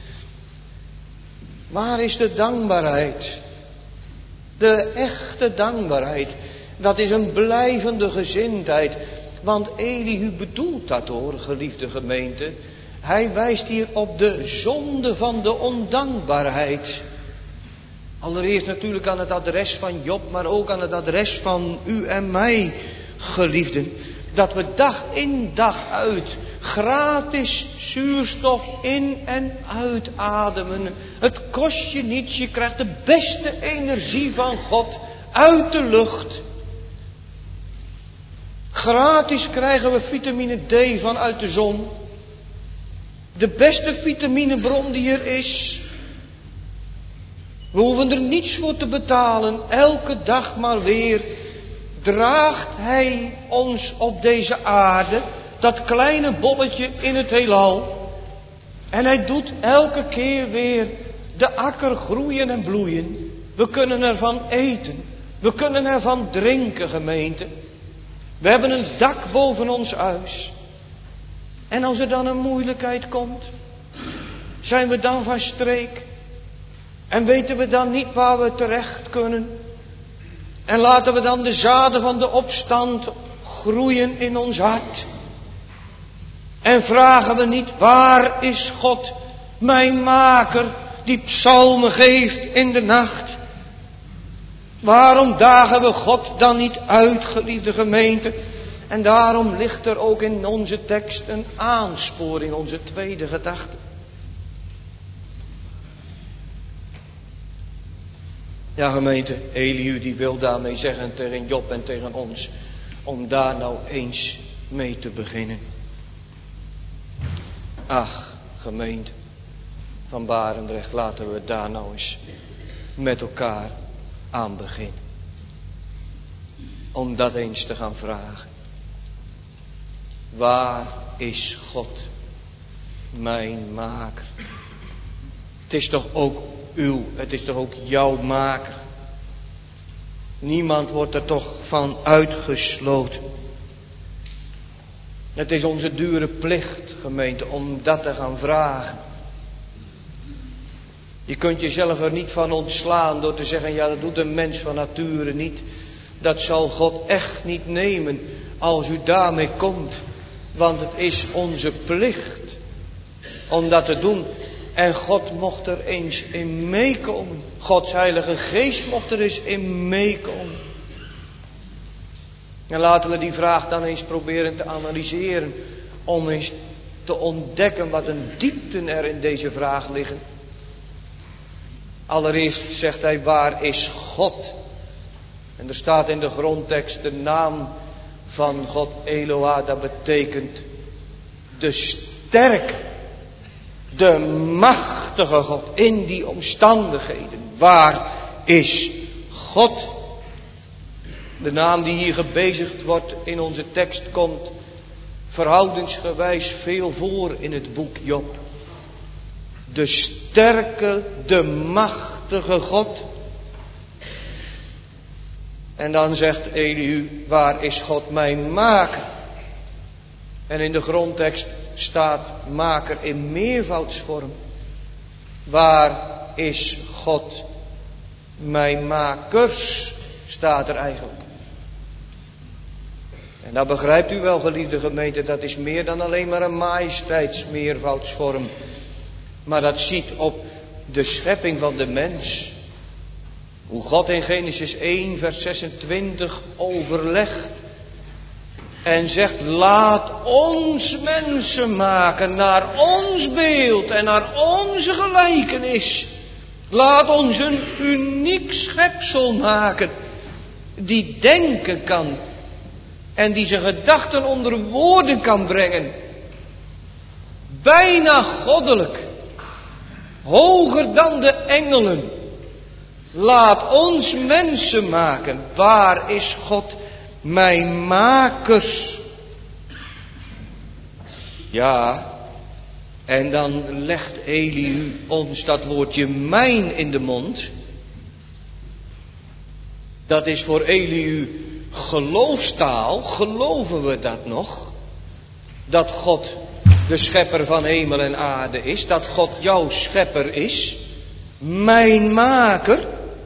Waar is de dankbaarheid? De echte dankbaarheid. Dat is een blijvende gezindheid. Want Elihu bedoelt dat hoor, geliefde gemeente. Hij wijst hier op de zonde van de ondankbaarheid. Allereerst natuurlijk aan het adres van Job, maar ook aan het adres van u en mij, geliefden. Dat we dag in dag uit gratis zuurstof in en uitademen. Het kost je niets, je krijgt de beste energie van God uit de lucht. Gratis krijgen we vitamine D vanuit de zon. De beste vitaminebron die er is. We hoeven er niets voor te betalen. Elke dag maar weer draagt Hij ons op deze aarde, dat kleine bolletje in het heelal. En Hij doet elke keer weer de akker groeien en bloeien. We kunnen ervan eten. We kunnen ervan drinken, gemeente. We hebben een dak boven ons huis. En als er dan een moeilijkheid komt, zijn we dan van streek? En weten we dan niet waar we terecht kunnen? En laten we dan de zaden van de opstand groeien in ons hart? En vragen we niet, waar is God, mijn maker, die psalmen geeft in de nacht? Waarom dagen we God dan niet uit, geliefde gemeente? En daarom ligt er ook in onze tekst een aansporing, onze tweede gedachte. Ja, gemeente, Elihu die wil daarmee zeggen tegen Job en tegen ons, om daar nou eens mee te beginnen. Ach, gemeente van Barendrecht, laten we daar nou eens met elkaar aan beginnen. Om dat eens te gaan vragen. Waar is God, mijn maker? Het is toch ook het is toch ook jouw maker? Niemand wordt er toch van uitgesloten. Het is onze dure plicht, gemeente, om dat te gaan vragen. Je kunt jezelf er niet van ontslaan door te zeggen, ja, dat doet een mens van nature niet. Dat zal God echt niet nemen als u daarmee komt. Want het is onze plicht om dat te doen. En God mocht er eens in meekomen. Gods Heilige Geest mocht er eens in meekomen. En laten we die vraag dan eens proberen te analyseren. Om eens te ontdekken wat een diepten er in deze vraag liggen. Allereerst zegt hij, waar is God? En er staat in de grondtekst de naam van God Eloah. Dat betekent de sterke, de machtige God in die omstandigheden. Waar is God? De naam die hier gebezigd wordt in onze tekst komt verhoudingsgewijs veel voor in het boek Job. De sterke, de machtige God. En dan zegt Elihu, waar is God mijn maker? En in de grondtekst staat maker in meervoudsvorm. Waar is God mijn makers? Staat er eigenlijk. En dat begrijpt u wel, geliefde gemeente, dat is meer dan alleen maar een majesteitsmeervoudsvorm. Maar dat ziet op de schepping van de mens. Hoe God in Genesis 1 vers 26 overlegt. En zegt, laat ons mensen maken naar ons beeld en naar onze gelijkenis. Laat ons een uniek schepsel maken. Die denken kan. En die zijn gedachten onder woorden kan brengen. Bijna goddelijk. Hoger dan de engelen. Laat ons mensen maken. Waar is God mijn makers? Ja, en dan legt Elihu ons dat woordje mijn in de mond. Dat is voor Elihu geloofstaal. Geloven we dat nog? Dat God de schepper van hemel en aarde is. Dat God jouw schepper is. Mijn maker.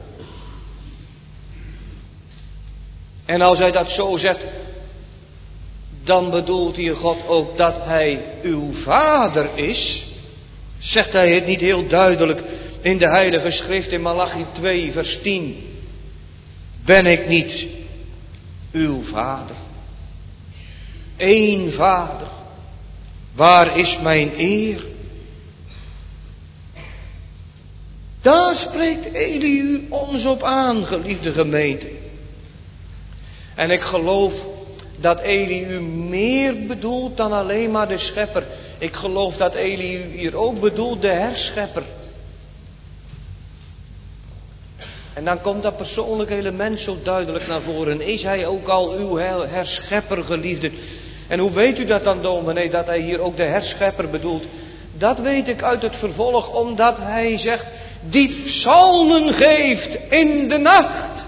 En als hij dat zo zegt, dan bedoelt hier God ook dat hij uw vader is. Zegt hij het niet heel duidelijk in de Heilige Schrift in Malachi 2 vers 10. Ben ik niet uw vader? Eén vader. Waar is mijn eer? Daar spreekt Elihu ons op aan, geliefde gemeente. En ik geloof dat Elihu meer bedoelt dan alleen maar de schepper. Ik geloof dat Elihu hier ook bedoelt de herschepper. En dan komt dat persoonlijke element zo duidelijk naar voren. Is hij ook al uw herschepper, geliefde? En hoe weet u dat dan, dominee, dat hij hier ook de herschepper bedoelt? Dat weet ik uit het vervolg, omdat hij zegt, die psalmen geeft in de nacht.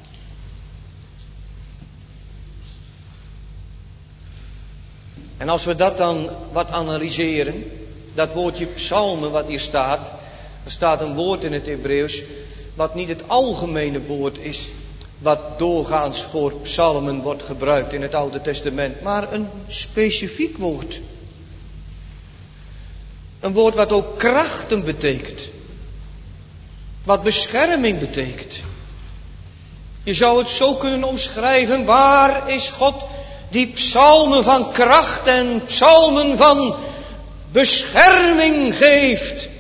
En als we dat dan wat analyseren, dat woordje psalmen wat hier staat, er staat een woord in het Hebreeuws, wat niet het algemene woord is, wat doorgaans voor psalmen wordt gebruikt in het Oude Testament, maar een specifiek woord. Een woord wat ook krachten betekent. Wat bescherming betekent. Je zou het zo kunnen omschrijven, waar is God die psalmen van kracht en psalmen van bescherming geeft?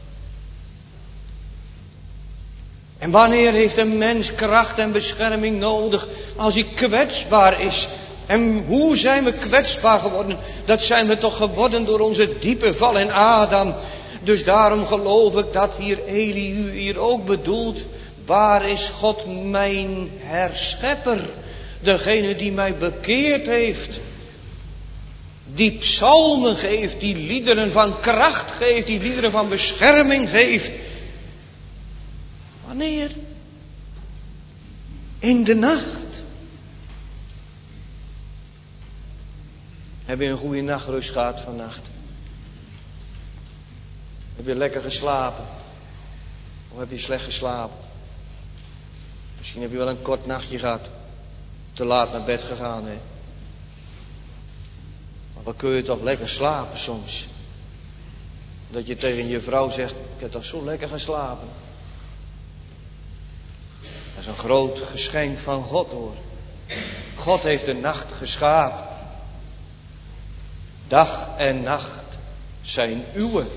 En wanneer heeft een mens kracht en bescherming nodig? Als hij kwetsbaar is. En hoe zijn we kwetsbaar geworden? Dat zijn we toch geworden door onze diepe val in Adam. Dus daarom geloof ik dat hier Elihu hier ook bedoelt. Waar is God mijn herschepper? Degene die mij bekeerd heeft. Die psalmen geeft, die liederen van kracht geeft, die liederen van bescherming geeft. Wanneer? In de nacht. Heb je een goede nachtrust gehad vannacht? Heb je lekker geslapen? Of heb je slecht geslapen? Misschien heb je wel een kort nachtje gehad. Te laat naar bed gegaan, hè? Maar dan kun je toch lekker slapen soms. Dat je tegen je vrouw zegt, ik heb toch zo lekker geslapen. Dat is een groot geschenk van God, hoor. God heeft de nacht geschapen. Dag en nacht zijn uwe.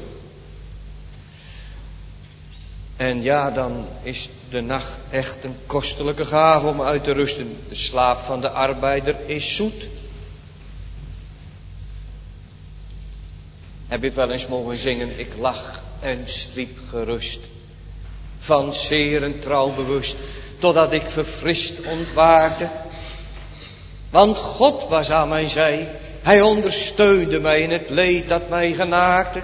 En ja, dan is de nacht echt een kostelijke gave om uit te rusten. De slaap van de arbeider is zoet. Heb je het wel eens mogen zingen? Ik lag en sliep gerust. Van zeren trouw bewust. Totdat ik verfrist ontwaakte. Want God was aan mijn zij. Hij ondersteunde mij in het leed dat mij genaakte.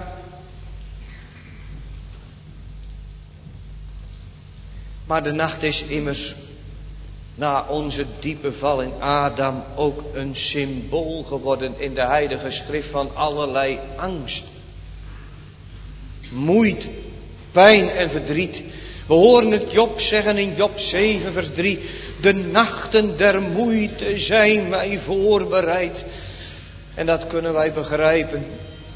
Maar de nacht is immers na onze diepe val in Adam ook een symbool geworden in de Heilige Schrift van allerlei angst. Moeite, pijn en verdriet. We horen het Job zeggen in Job 7 vers 3. De nachten der moeite zijn mij voorbereid. En dat kunnen wij begrijpen.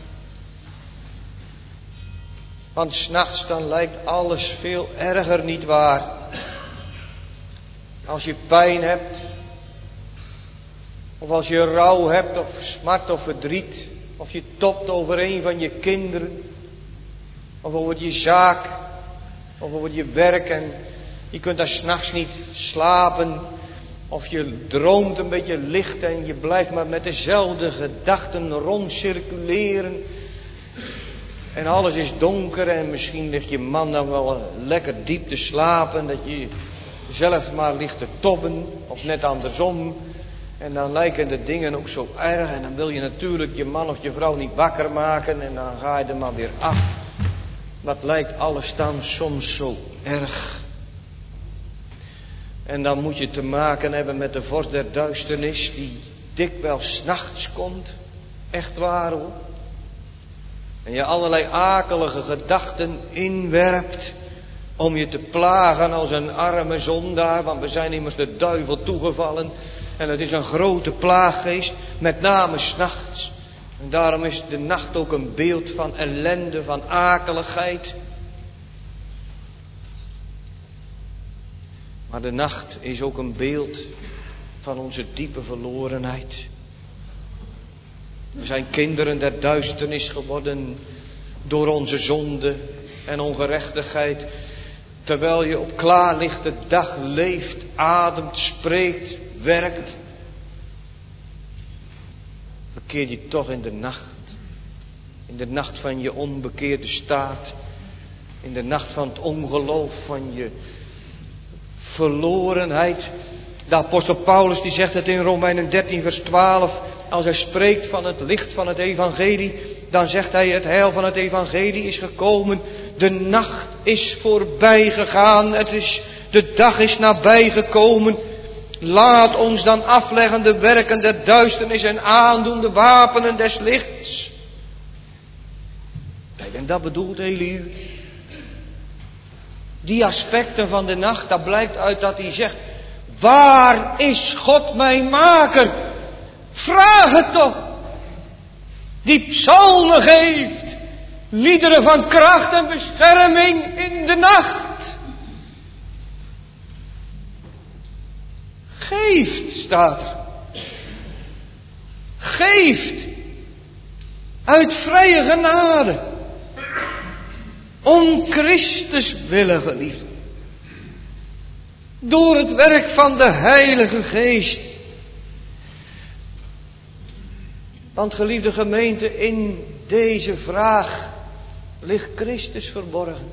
Want 's nachts dan lijkt alles veel erger, niet waar? Als je pijn hebt. Of als je rouw hebt of smart of verdriet. Of je topt over een van je kinderen. Of over je zaak. Of over je werk. En je kunt daar 's nachts niet slapen. Of je droomt een beetje licht en je blijft maar met dezelfde gedachten rondcirculeren. En alles is donker en misschien ligt je man dan wel lekker diep te slapen. Dat je zelf maar ligt te tobben of net andersom. En dan lijken de dingen ook zo erg. En dan wil je natuurlijk je man of je vrouw niet wakker maken. En dan ga je er maar weer af. Wat lijkt alles dan soms zo erg. En dan moet je te maken hebben met de vorst der duisternis. Die dikwijls 's nachts komt. Echt waar, hoor. En je allerlei akelige gedachten inwerpt. Om je te plagen als een arme zondaar. Want we zijn immers de duivel toegevallen. En het is een grote plaaggeest. Met name 's nachts. En daarom is de nacht ook een beeld van ellende, van akeligheid. Maar de nacht is ook een beeld van onze diepe verlorenheid. We zijn kinderen der duisternis geworden door onze zonde en ongerechtigheid. Terwijl je op klaarlichte dag leeft, ademt, spreekt, werkt. Verkeer je toch in de nacht. In de nacht van je onbekeerde staat. In de nacht van het ongeloof, van je verlorenheid. De apostel Paulus die zegt het in Romeinen 13 vers 12. Als hij spreekt van het licht van het evangelie, dan zegt hij: het heil van het evangelie is gekomen. De nacht is voorbij gegaan. De dag is nabij gekomen. Laat ons dan afleggen de werken der duisternis en aandoen de wapenen des lichts. Kijk, en dat bedoelt Elihu. Die aspecten van de nacht, dat blijkt uit dat hij zegt: waar is God mijn maker? Vraag het toch. Die psalmen geeft. Liederen van kracht en bescherming in de nacht. Geeft, staat er. Geeft. Uit vrije genade. Om Christus willen, geliefde. Door het werk van de Heilige Geest. Want geliefde gemeente, in deze vraag ligt Christus verborgen.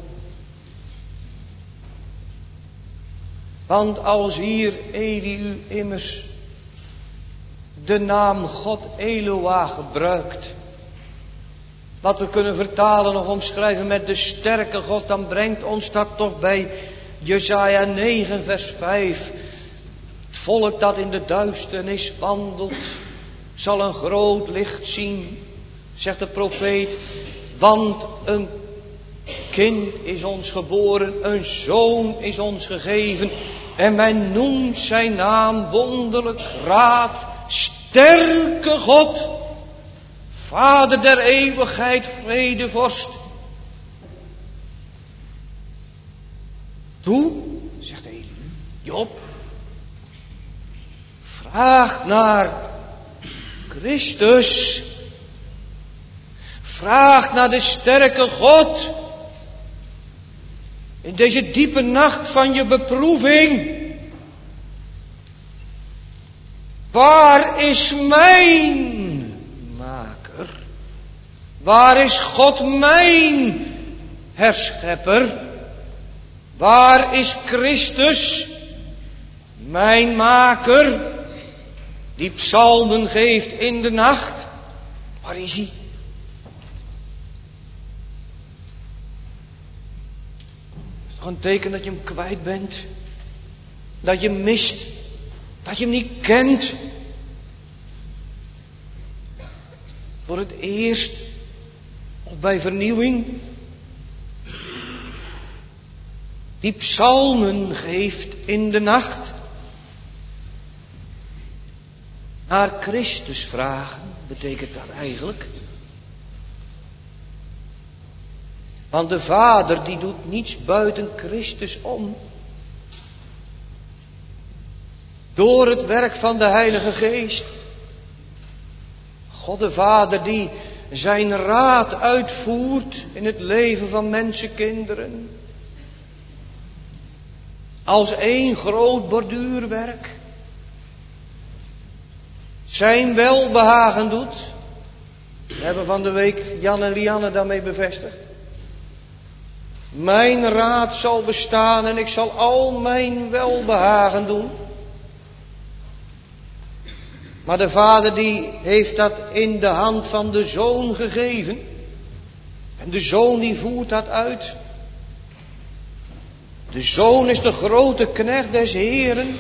Want als hier Elihu immers de naam God Eloah gebruikt, wat we kunnen vertalen of omschrijven met de sterke God, dan brengt ons dat toch bij Jesaja 9 vers 5. Het volk dat in de duisternis wandelt, zal een groot licht zien, zegt de profeet. Want een kind is ons geboren, een zoon is ons gegeven. En men noemt zijn naam wonderlijk Raad, sterke God, Vader der eeuwigheid, vredevorst. Doe, zegt Elihu, Job, vraag naar Christus. Vraag naar de sterke God. In deze diepe nacht van je beproeving. Waar is mijn maker? Waar is God mijn herschepper? Waar is Christus mijn maker? Die psalmen geeft in de nacht. Waar is hij? Is toch een teken dat je hem kwijt bent? Dat je hem mist? Dat je hem niet kent? Voor het eerst of bij vernieuwing? Die psalmen geeft in de nacht. Naar Christus vragen, betekent dat eigenlijk. Want de Vader die doet niets buiten Christus om. Door het werk van de Heilige Geest. God de Vader die zijn raad uitvoert in het leven van mensenkinderen. Als één groot borduurwerk. Zijn welbehagen doet. We hebben van de week Jan en Lianne daarmee bevestigd. Mijn raad zal bestaan en ik zal al mijn welbehagen doen. Maar de Vader die heeft dat in de hand van de Zoon gegeven. En de Zoon die voert dat uit. De Zoon is de grote knecht des Heeren.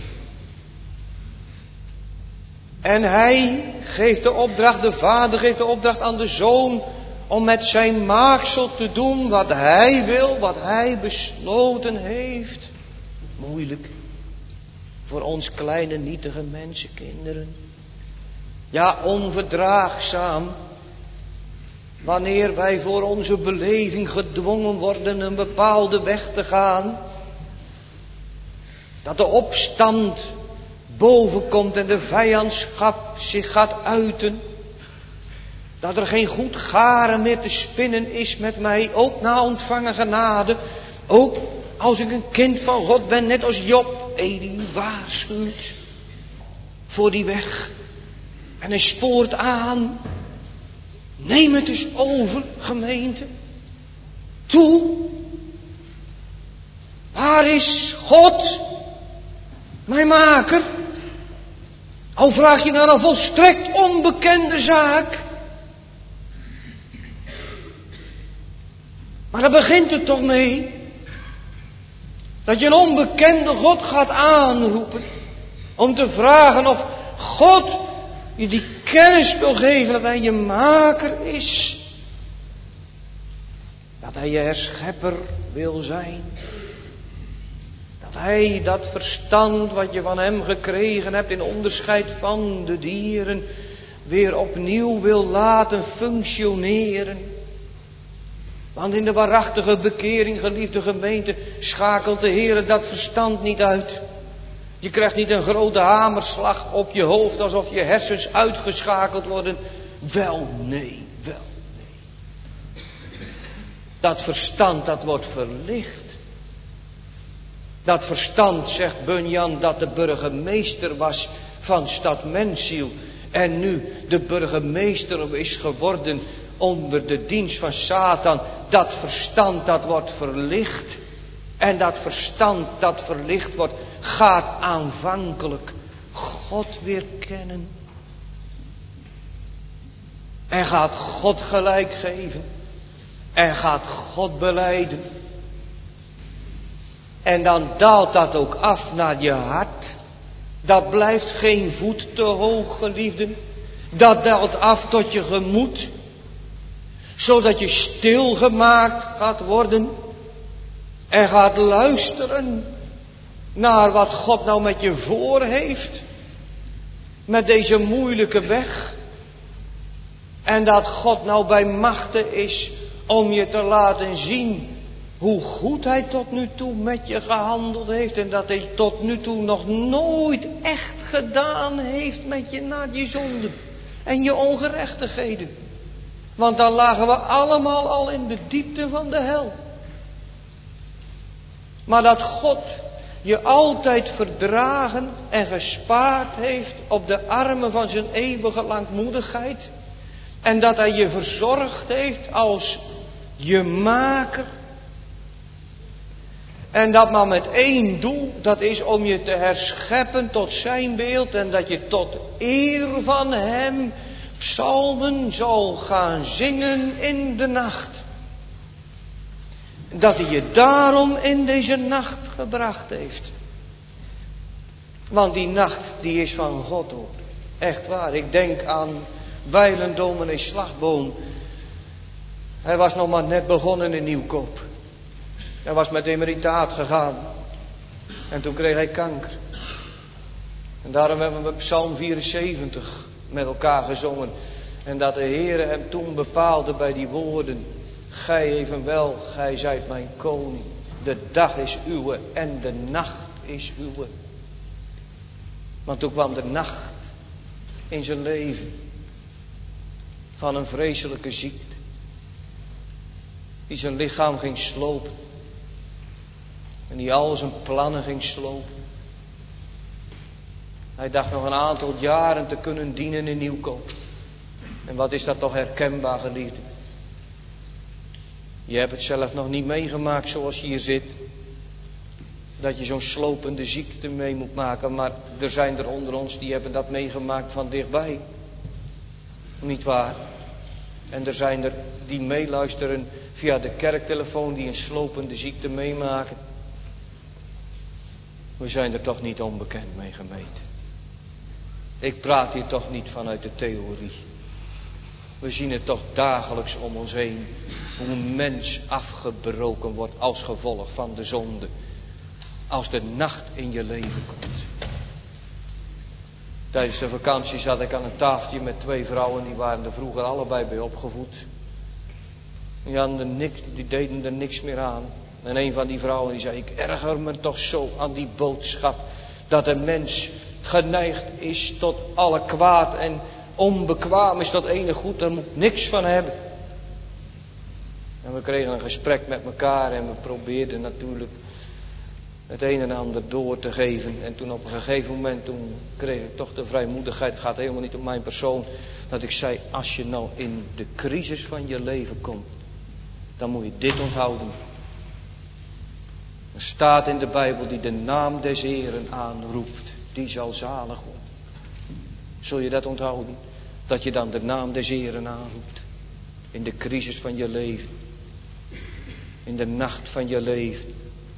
En hij geeft de opdracht, de Vader geeft de opdracht aan de Zoon om met zijn maaksel te doen wat hij wil, wat hij besloten heeft. Moeilijk voor ons kleine nietige mensenkinderen. Ja, onverdraagzaam wanneer wij voor onze beleving gedwongen worden een bepaalde weg te gaan. Dat de opstand boven komt en de vijandschap zich gaat uiten. Dat er geen goed garen meer te spinnen is met mij, ook na ontvangen genade. Ook als ik een kind van God ben, net als Job. Elihu waarschuwt voor die weg. En hij spoort aan. Neem het eens over, gemeente. Toe. Waar is God, mijn maker? Al vraag je naar een volstrekt onbekende zaak. Maar daar begint het toch mee. Dat je een onbekende God gaat aanroepen. Om te vragen of God je die kennis wil geven dat hij je maker is. Dat hij je herschepper wil zijn. Dat hij dat verstand wat je van hem gekregen hebt in onderscheid van de dieren weer opnieuw wil laten functioneren. Want in de waarachtige bekering, geliefde gemeente, schakelt de Heer dat verstand niet uit. Je krijgt niet een grote hamerslag op je hoofd alsof je hersens uitgeschakeld worden. Wel nee. Dat verstand dat wordt verlicht. Dat verstand, zegt Bunyan, dat de burgemeester was van stad Mensiel. En nu de burgemeester is geworden onder de dienst van Satan. Dat verstand dat wordt verlicht. En dat verstand dat verlicht wordt, gaat aanvankelijk God weer kennen. En gaat God gelijk geven. En gaat God belijden. En dan daalt dat ook af naar je hart. Dat blijft geen voet te hoog, geliefden. Dat daalt af tot je gemoed. Zodat je stilgemaakt gaat worden. En gaat luisteren naar wat God nou met je voor heeft. Met deze moeilijke weg. En dat God nou bij machte is om je te laten zien hoe goed hij tot nu toe met je gehandeld heeft. En dat hij tot nu toe nog nooit echt gedaan heeft met je naar je zonden. En je ongerechtigheden. Want dan lagen we allemaal al in de diepte van de hel. Maar dat God je altijd verdragen en gespaard heeft op de armen van zijn eeuwige langmoedigheid. En dat hij je verzorgd heeft als je maker. En dat maar met één doel, dat is om je te herscheppen tot zijn beeld. En dat je tot eer van hem psalmen zal gaan zingen in de nacht. Dat hij je daarom in deze nacht gebracht heeft. Want die nacht die is van God hoor. Echt waar. Ik denk aan wijlen dominee Slagboom. Hij was nog maar net begonnen in Nieuwkoop. Hij was met emeritaat gegaan. En toen kreeg hij kanker. En daarom hebben we Psalm 74 met elkaar gezongen. En dat de Heere hem toen bepaalde bij die woorden. Gij evenwel, gij zijt mijn koning. De dag is uwe en de nacht is uwe. Want toen kwam de nacht in zijn leven. Van een vreselijke ziekte. Die zijn lichaam ging slopen. En die al zijn plannen ging slopen. Hij dacht nog een aantal jaren te kunnen dienen in Nieuwkoop. En wat is dat toch herkenbaar, geliefde. Je hebt het zelf nog niet meegemaakt zoals je hier zit. Dat je zo'n slopende ziekte mee moet maken. Maar er zijn er onder ons die hebben dat meegemaakt van dichtbij. Niet waar? En er zijn er die meeluisteren via de kerktelefoon die een slopende ziekte meemaken. We zijn er toch niet onbekend mee, gemeente. Ik praat hier toch niet vanuit de theorie. We zien het toch dagelijks om ons heen. Hoe een mens afgebroken wordt als gevolg van de zonde. Als de nacht in je leven komt. Tijdens de vakantie zat ik aan een tafeltje met 2 vrouwen. Die waren er vroeger allebei bij opgevoed. Die deden er niks meer aan. En een van die vrouwen die zei, ik erger me toch zo aan die boodschap. Dat een mens geneigd is tot alle kwaad en onbekwaam is tot enig goed. Daar moet niks van hebben. En we kregen een gesprek met elkaar en we probeerden natuurlijk het een en ander door te geven. En toen op een gegeven moment, toen kreeg ik toch de vrijmoedigheid, het gaat helemaal niet om mijn persoon. Dat ik zei, als je nou in de crisis van je leven komt, dan moet je dit onthouden. Er staat in de Bijbel, die de naam des Heeren aanroept, die zal zalig worden. Zul je dat onthouden? Dat je dan de naam des Heeren aanroept. In de crisis van je leven. In de nacht van je leven.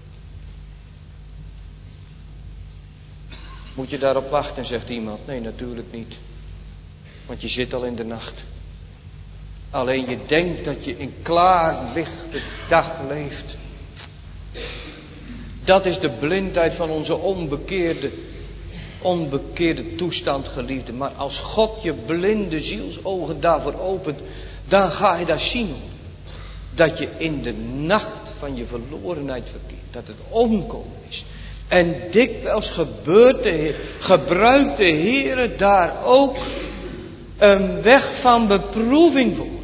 Moet je daarop wachten, zegt iemand. Nee, natuurlijk niet. Want je zit al in de nacht. Alleen je denkt dat je in klaar lichte dag leeft. Dat is de blindheid van onze onbekeerde toestand, geliefde. Maar als God je blinde zielsogen daarvoor opent, dan ga je dat zien. Dat je in de nacht van je verlorenheid verkeert. Dat het omkomen is. En dikwijls gebruikt de Heere daar ook een weg van beproeving voor.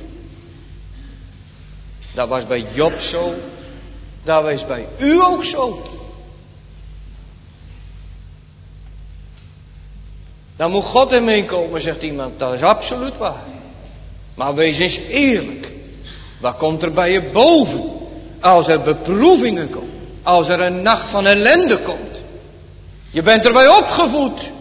Dat was bij Job zo. Dat was bij u ook zo. Dan moet God ermee komen, zegt iemand. Dat is absoluut waar. Maar wees eens eerlijk. Wat komt er bij je boven? Als er beproevingen komen. Als er een nacht van ellende komt. Je bent erbij opgevoed.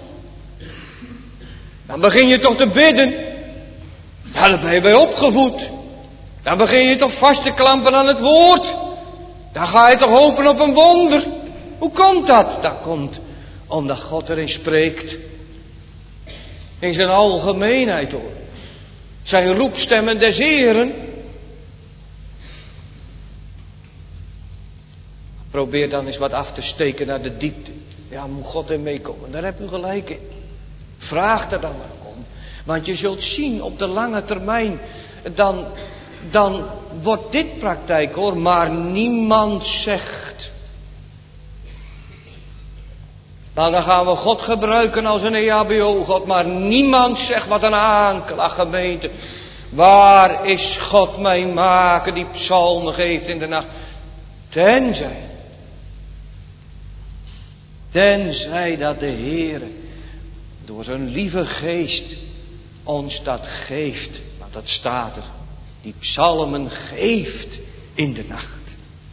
Dan begin je toch te bidden. Ja, daar ben je bij opgevoed. Dan begin je toch vast te klampen aan het woord. Dan ga je toch hopen op een wonder. Hoe komt dat? Dat komt omdat God erin spreekt. In zijn algemeenheid hoor. Zijn roepstemmen des Heeren. Probeer dan eens wat af te steken naar de diepte. Ja, moet God er meekomen. Daar heb u gelijk in. Vraag er dan maar om. Want je zult zien op de lange termijn. Dan wordt dit praktijk hoor. Maar niemand zegt. Nou, dan gaan we God gebruiken als een EHBO-God. Maar niemand zegt wat een aanklacht, gemeente. Waar is God mijn maker die psalmen geeft in de nacht? Tenzij dat de Heere door zijn lieve geest ons dat geeft. Want dat staat er. Die psalmen geeft in de nacht.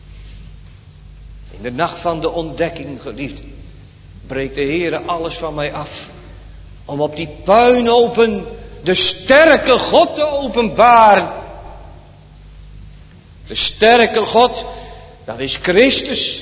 In de nacht van de ontdekking, geliefd, breekt de Heere alles van mij af. Om op die puinhopen de sterke God te openbaren. De sterke God, dat is Christus.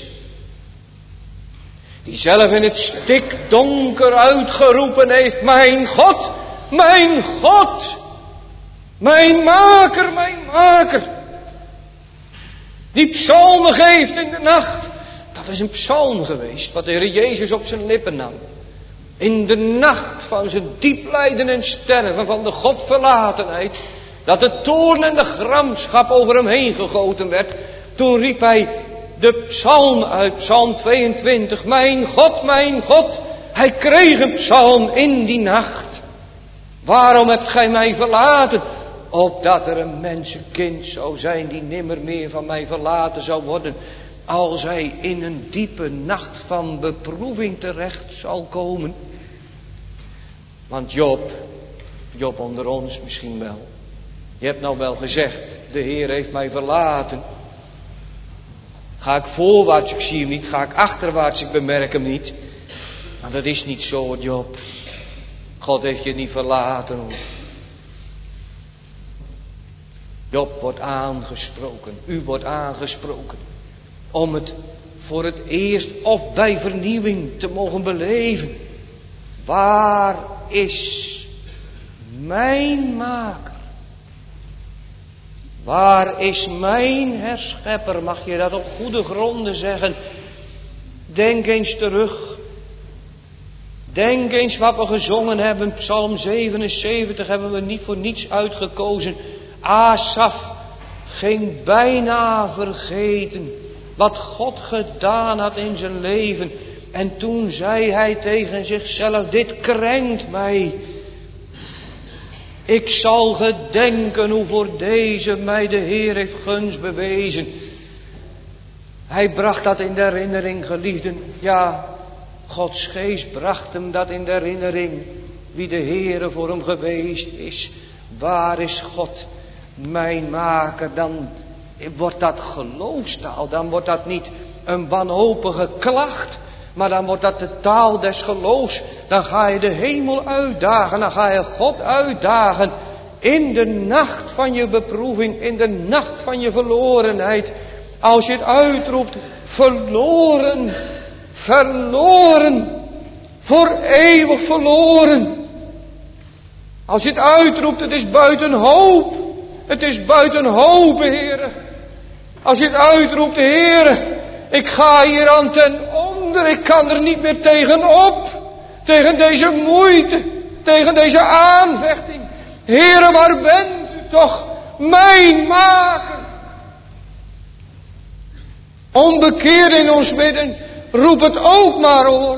Die zelf in het stikdonker uitgeroepen heeft. Mijn God, mijn God. Mijn maker, mijn maker. Die psalmen geeft in de nacht. Dat is een psalm geweest wat de Heer Jezus op zijn lippen nam. In de nacht van zijn diep lijden en sterven, van de Godverlatenheid. Dat de toorn en de gramschap over hem heen gegoten werd. Toen riep hij de psalm uit, psalm 22. Mijn God, mijn God. Hij kreeg een psalm in die nacht. Waarom hebt gij mij verlaten? Opdat er een mensenkind zou zijn die nimmer meer van mij verlaten zou worden. Als hij in een diepe nacht van beproeving terecht zal komen. Want Job onder ons misschien wel. Je hebt nou wel gezegd, de Heer heeft mij verlaten. Ga ik voorwaarts, ik zie hem niet. Ga ik achterwaarts, ik bemerk hem niet. Maar dat is niet zo, Job. God heeft je niet verlaten, hoor. Job wordt aangesproken. U wordt aangesproken. Om het voor het eerst of bij vernieuwing te mogen beleven. Waar is mijn maker? Waar is mijn herschepper? Mag je dat op goede gronden zeggen? Denk eens terug. Denk eens wat we gezongen hebben. Psalm 77 hebben we niet voor niets uitgekozen. Asaf ging bijna vergeten wat God gedaan had in zijn leven. En toen zei hij tegen zichzelf, dit krenkt mij. Ik zal gedenken hoe voor deze mij de Heer heeft gunst bewezen. Hij bracht dat in de herinnering, geliefden. Ja, Gods geest bracht hem dat in de herinnering. Wie de Heere voor hem geweest is. Waar is God, mijn maker? Dan wordt dat geloofstaal. Dan wordt dat niet een wanhopige klacht. Maar dan wordt dat de taal des geloofs. Dan ga je de hemel uitdagen. Dan ga je God uitdagen. In de nacht van je beproeving. In de nacht van je verlorenheid. Als je het uitroept. Verloren. Verloren. Voor eeuwig verloren. Als je het uitroept. Het is buiten hoop. Het is buiten hoop, Heere. Als je het uitroept, Heere. Ik ga hier aan ten onder. Ik kan er niet meer tegenop. Tegen deze moeite. Tegen deze aanvechting. Heere, waar bent u toch? Mijn maker. Onbekeerd in ons midden. Roep het ook maar, hoor.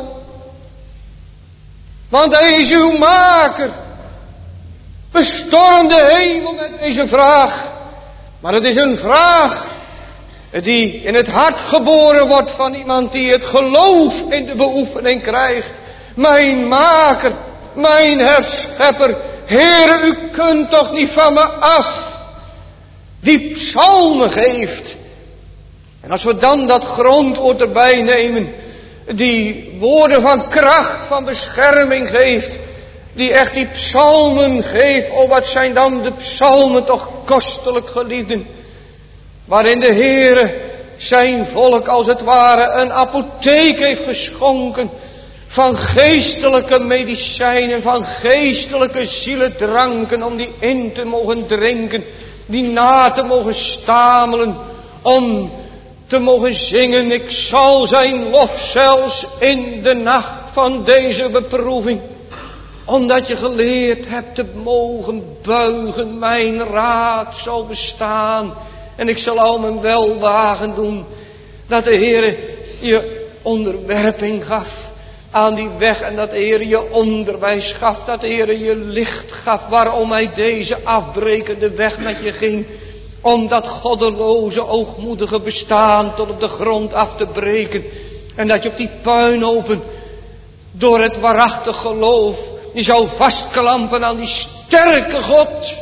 Want hij is uw maker. Bestorm de hemel met deze vraag. Maar het is een vraag die in het hart geboren wordt van iemand die het geloof in de beoefening krijgt. Mijn maker, mijn herschepper. Heere, u kunt toch niet van me af. Die psalmen geeft. En als we dan dat grondwoord erbij nemen. Die woorden van kracht, van bescherming geeft. Die echt die psalmen geeft. Oh, wat zijn dan de psalmen toch kostelijk, geliefden. Waarin de Heere zijn volk als het ware een apotheek heeft geschonken. Van geestelijke medicijnen, van geestelijke zielendranken. Om die in te mogen drinken. Die na te mogen stamelen. Om te mogen zingen. Ik zal zijn lof zelfs in de nacht van deze beproeving. Omdat je geleerd hebt te mogen buigen. Mijn raad zal bestaan. En ik zal al mijn welwagen doen. Dat de Heere je onderwerping gaf aan die weg. En dat de Heere je onderwijs gaf. Dat de Heere je licht gaf. Waarom hij deze afbrekende weg met je ging. Om dat goddeloze, oogmoedige bestaan tot op de grond af te breken. En dat je op die puinhopen door het waarachtig geloof. Je zou vastklampen aan die sterke God.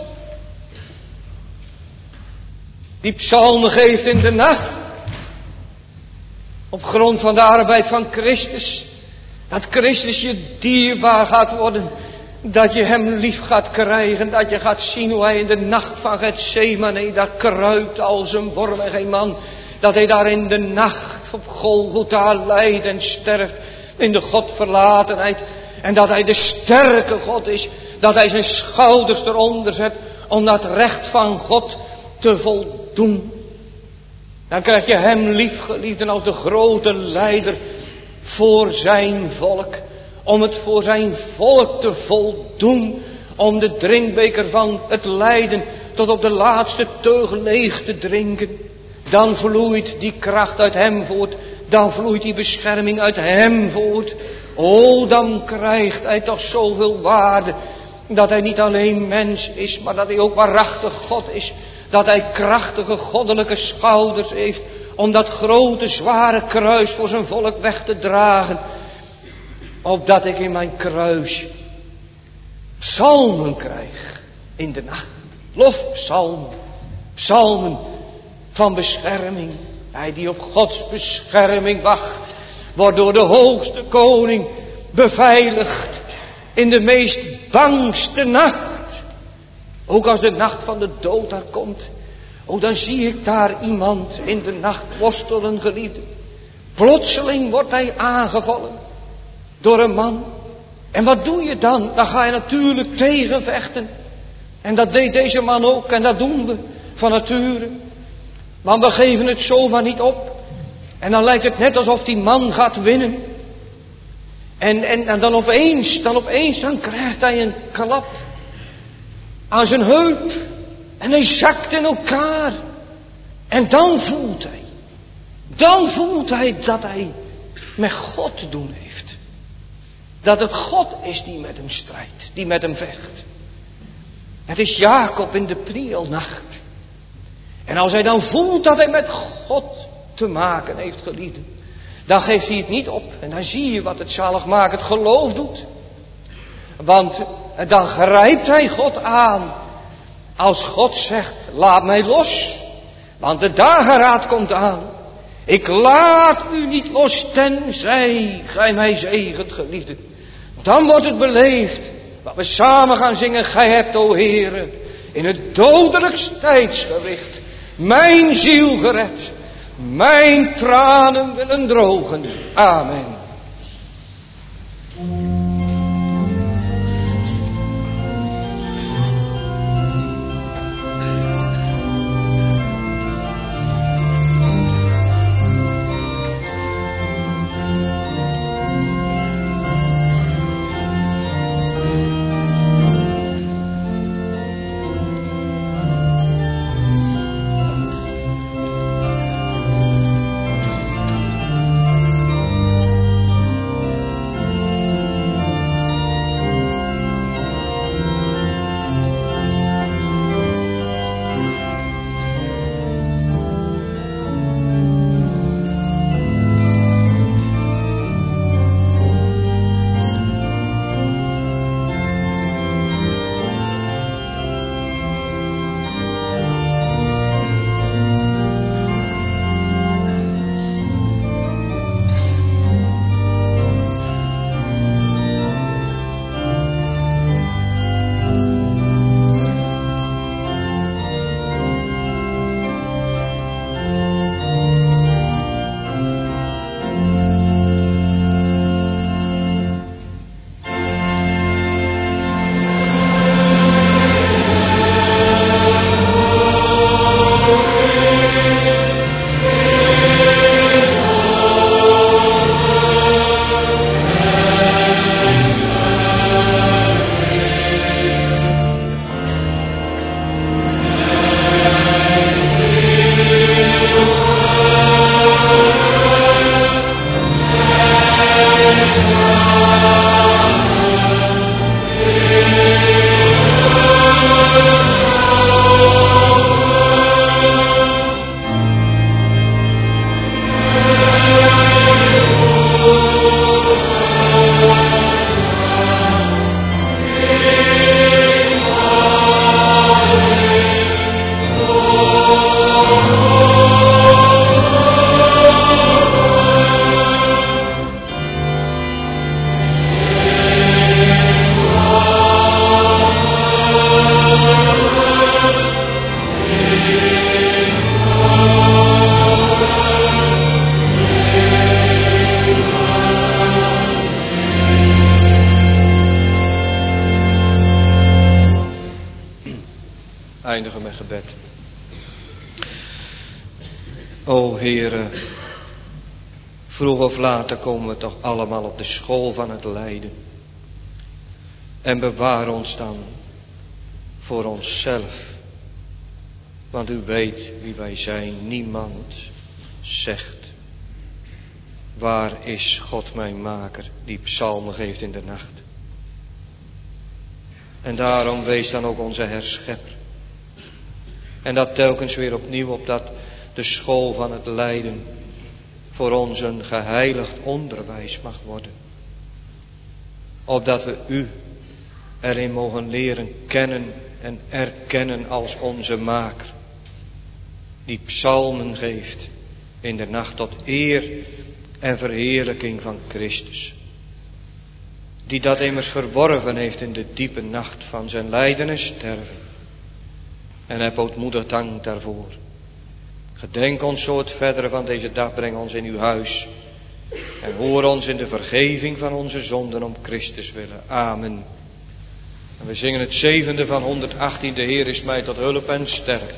Die psalmen geeft in de nacht. Op grond van de arbeid van Christus. Dat Christus je dierbaar gaat worden. Dat je hem lief gaat krijgen. Dat je gaat zien hoe hij in de nacht van Getsemane daar kruipt als een worm en geen man. Dat hij daar in de nacht op Golgotha lijdt en sterft. In de Godverlatenheid. En dat hij de sterke God is. Dat hij zijn schouders eronder zet. Om dat recht van God te voldoen. Dan krijg je hem lief, geliefden, als de grote leider voor zijn volk. Om het voor zijn volk te voldoen. Om de drinkbeker van het lijden tot op de laatste teug leeg te drinken. Dan vloeit die kracht uit hem voort. Dan vloeit die bescherming uit hem voort. O, dan krijgt hij toch zoveel waarde. Dat hij niet alleen mens is, maar dat hij ook waarachtig God is. Dat hij krachtige goddelijke schouders heeft. Om dat grote zware kruis voor zijn volk weg te dragen. Opdat ik in mijn kruis psalmen krijg in de nacht. Lofpsalmen. Psalmen van bescherming. Hij die op Gods bescherming wacht. Wordt door de hoogste koning beveiligd. In de meest bangste nacht. Ook als de nacht van de dood daar komt. Oh, dan zie ik daar iemand in de nacht worstelen, geliefde. Plotseling wordt hij aangevallen. Door een man. En wat doe je dan? Dan ga je natuurlijk tegenvechten. En dat deed deze man ook. En dat doen we van nature. Maar we geven het zomaar niet op. En dan lijkt het net alsof die man gaat winnen. En dan opeens krijgt hij een klap aan zijn heup. En hij zakt in elkaar. En dan voelt hij dat hij met God te doen heeft. Dat het God is die met hem strijdt, die met hem vecht. Het is Jacob in de Penielnacht. En als hij dan voelt dat hij met God te maken heeft, geliefden, dan geeft hij het niet op. En dan zie je wat het zaligmakend geloof doet. Want dan grijpt hij God aan. Als God zegt, laat mij los. Want de dageraad komt aan. Ik laat u niet los, tenzij gij mij zegent, geliefde. Dan wordt het beleefd, wat we samen gaan zingen. Gij hebt, o Heere, in het dodelijkst tijdsgericht mijn ziel gered, mijn tranen willen drogen. Amen. Eindigen met gebed. O Heere, vroeg of later komen we toch allemaal op de school van het lijden. En bewaar ons dan voor onszelf. Want u weet wie wij zijn. Niemand zegt: waar is God mijn maker, die psalmen geeft in de nacht. En daarom wees dan ook onze herschepper. En dat telkens weer opnieuw, opdat de school van het lijden voor ons een geheiligd onderwijs mag worden. Opdat we u erin mogen leren kennen en erkennen als onze maker. Die psalmen geeft in de nacht tot eer en verheerlijking van Christus. Die dat immers verworven heeft in de diepe nacht van zijn lijden en sterven. En heb ootmoedig dank daarvoor. Gedenk ons zo het verdere van deze dag, breng ons in uw huis. En hoor ons in de vergeving van onze zonden om Christus willen. Amen. En we zingen het 7e van 118. De Heer is mij tot hulp en sterkte.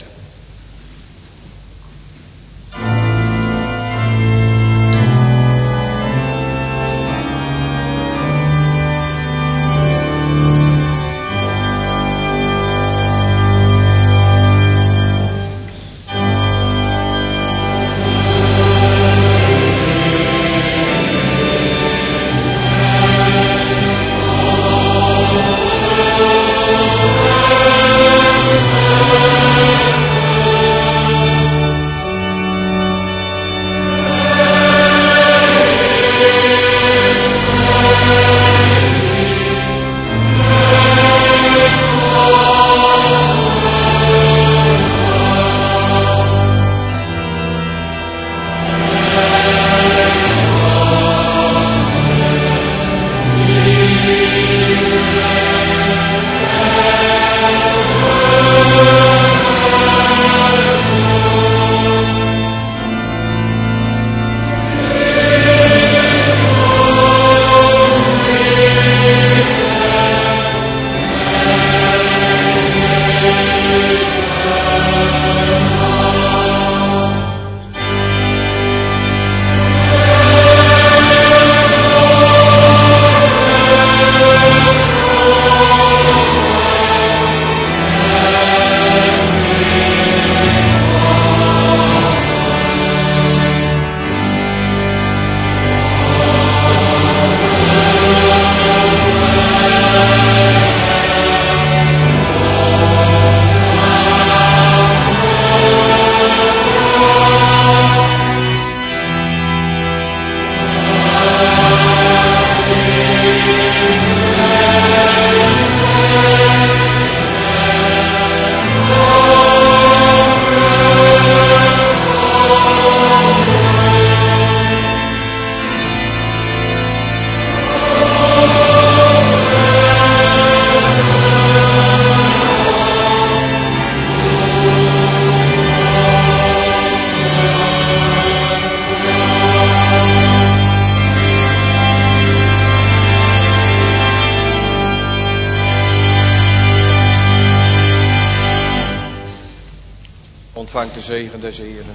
Ontvangt de zegen des Heren.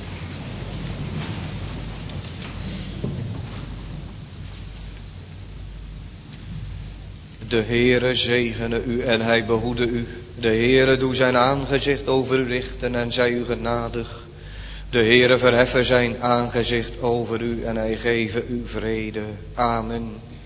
De Heere zegene u en hij behoede u. De Heere doe zijn aangezicht over u richten en zij u genadig. De Heere verheffen zijn aangezicht over u en hij geven u vrede. Amen.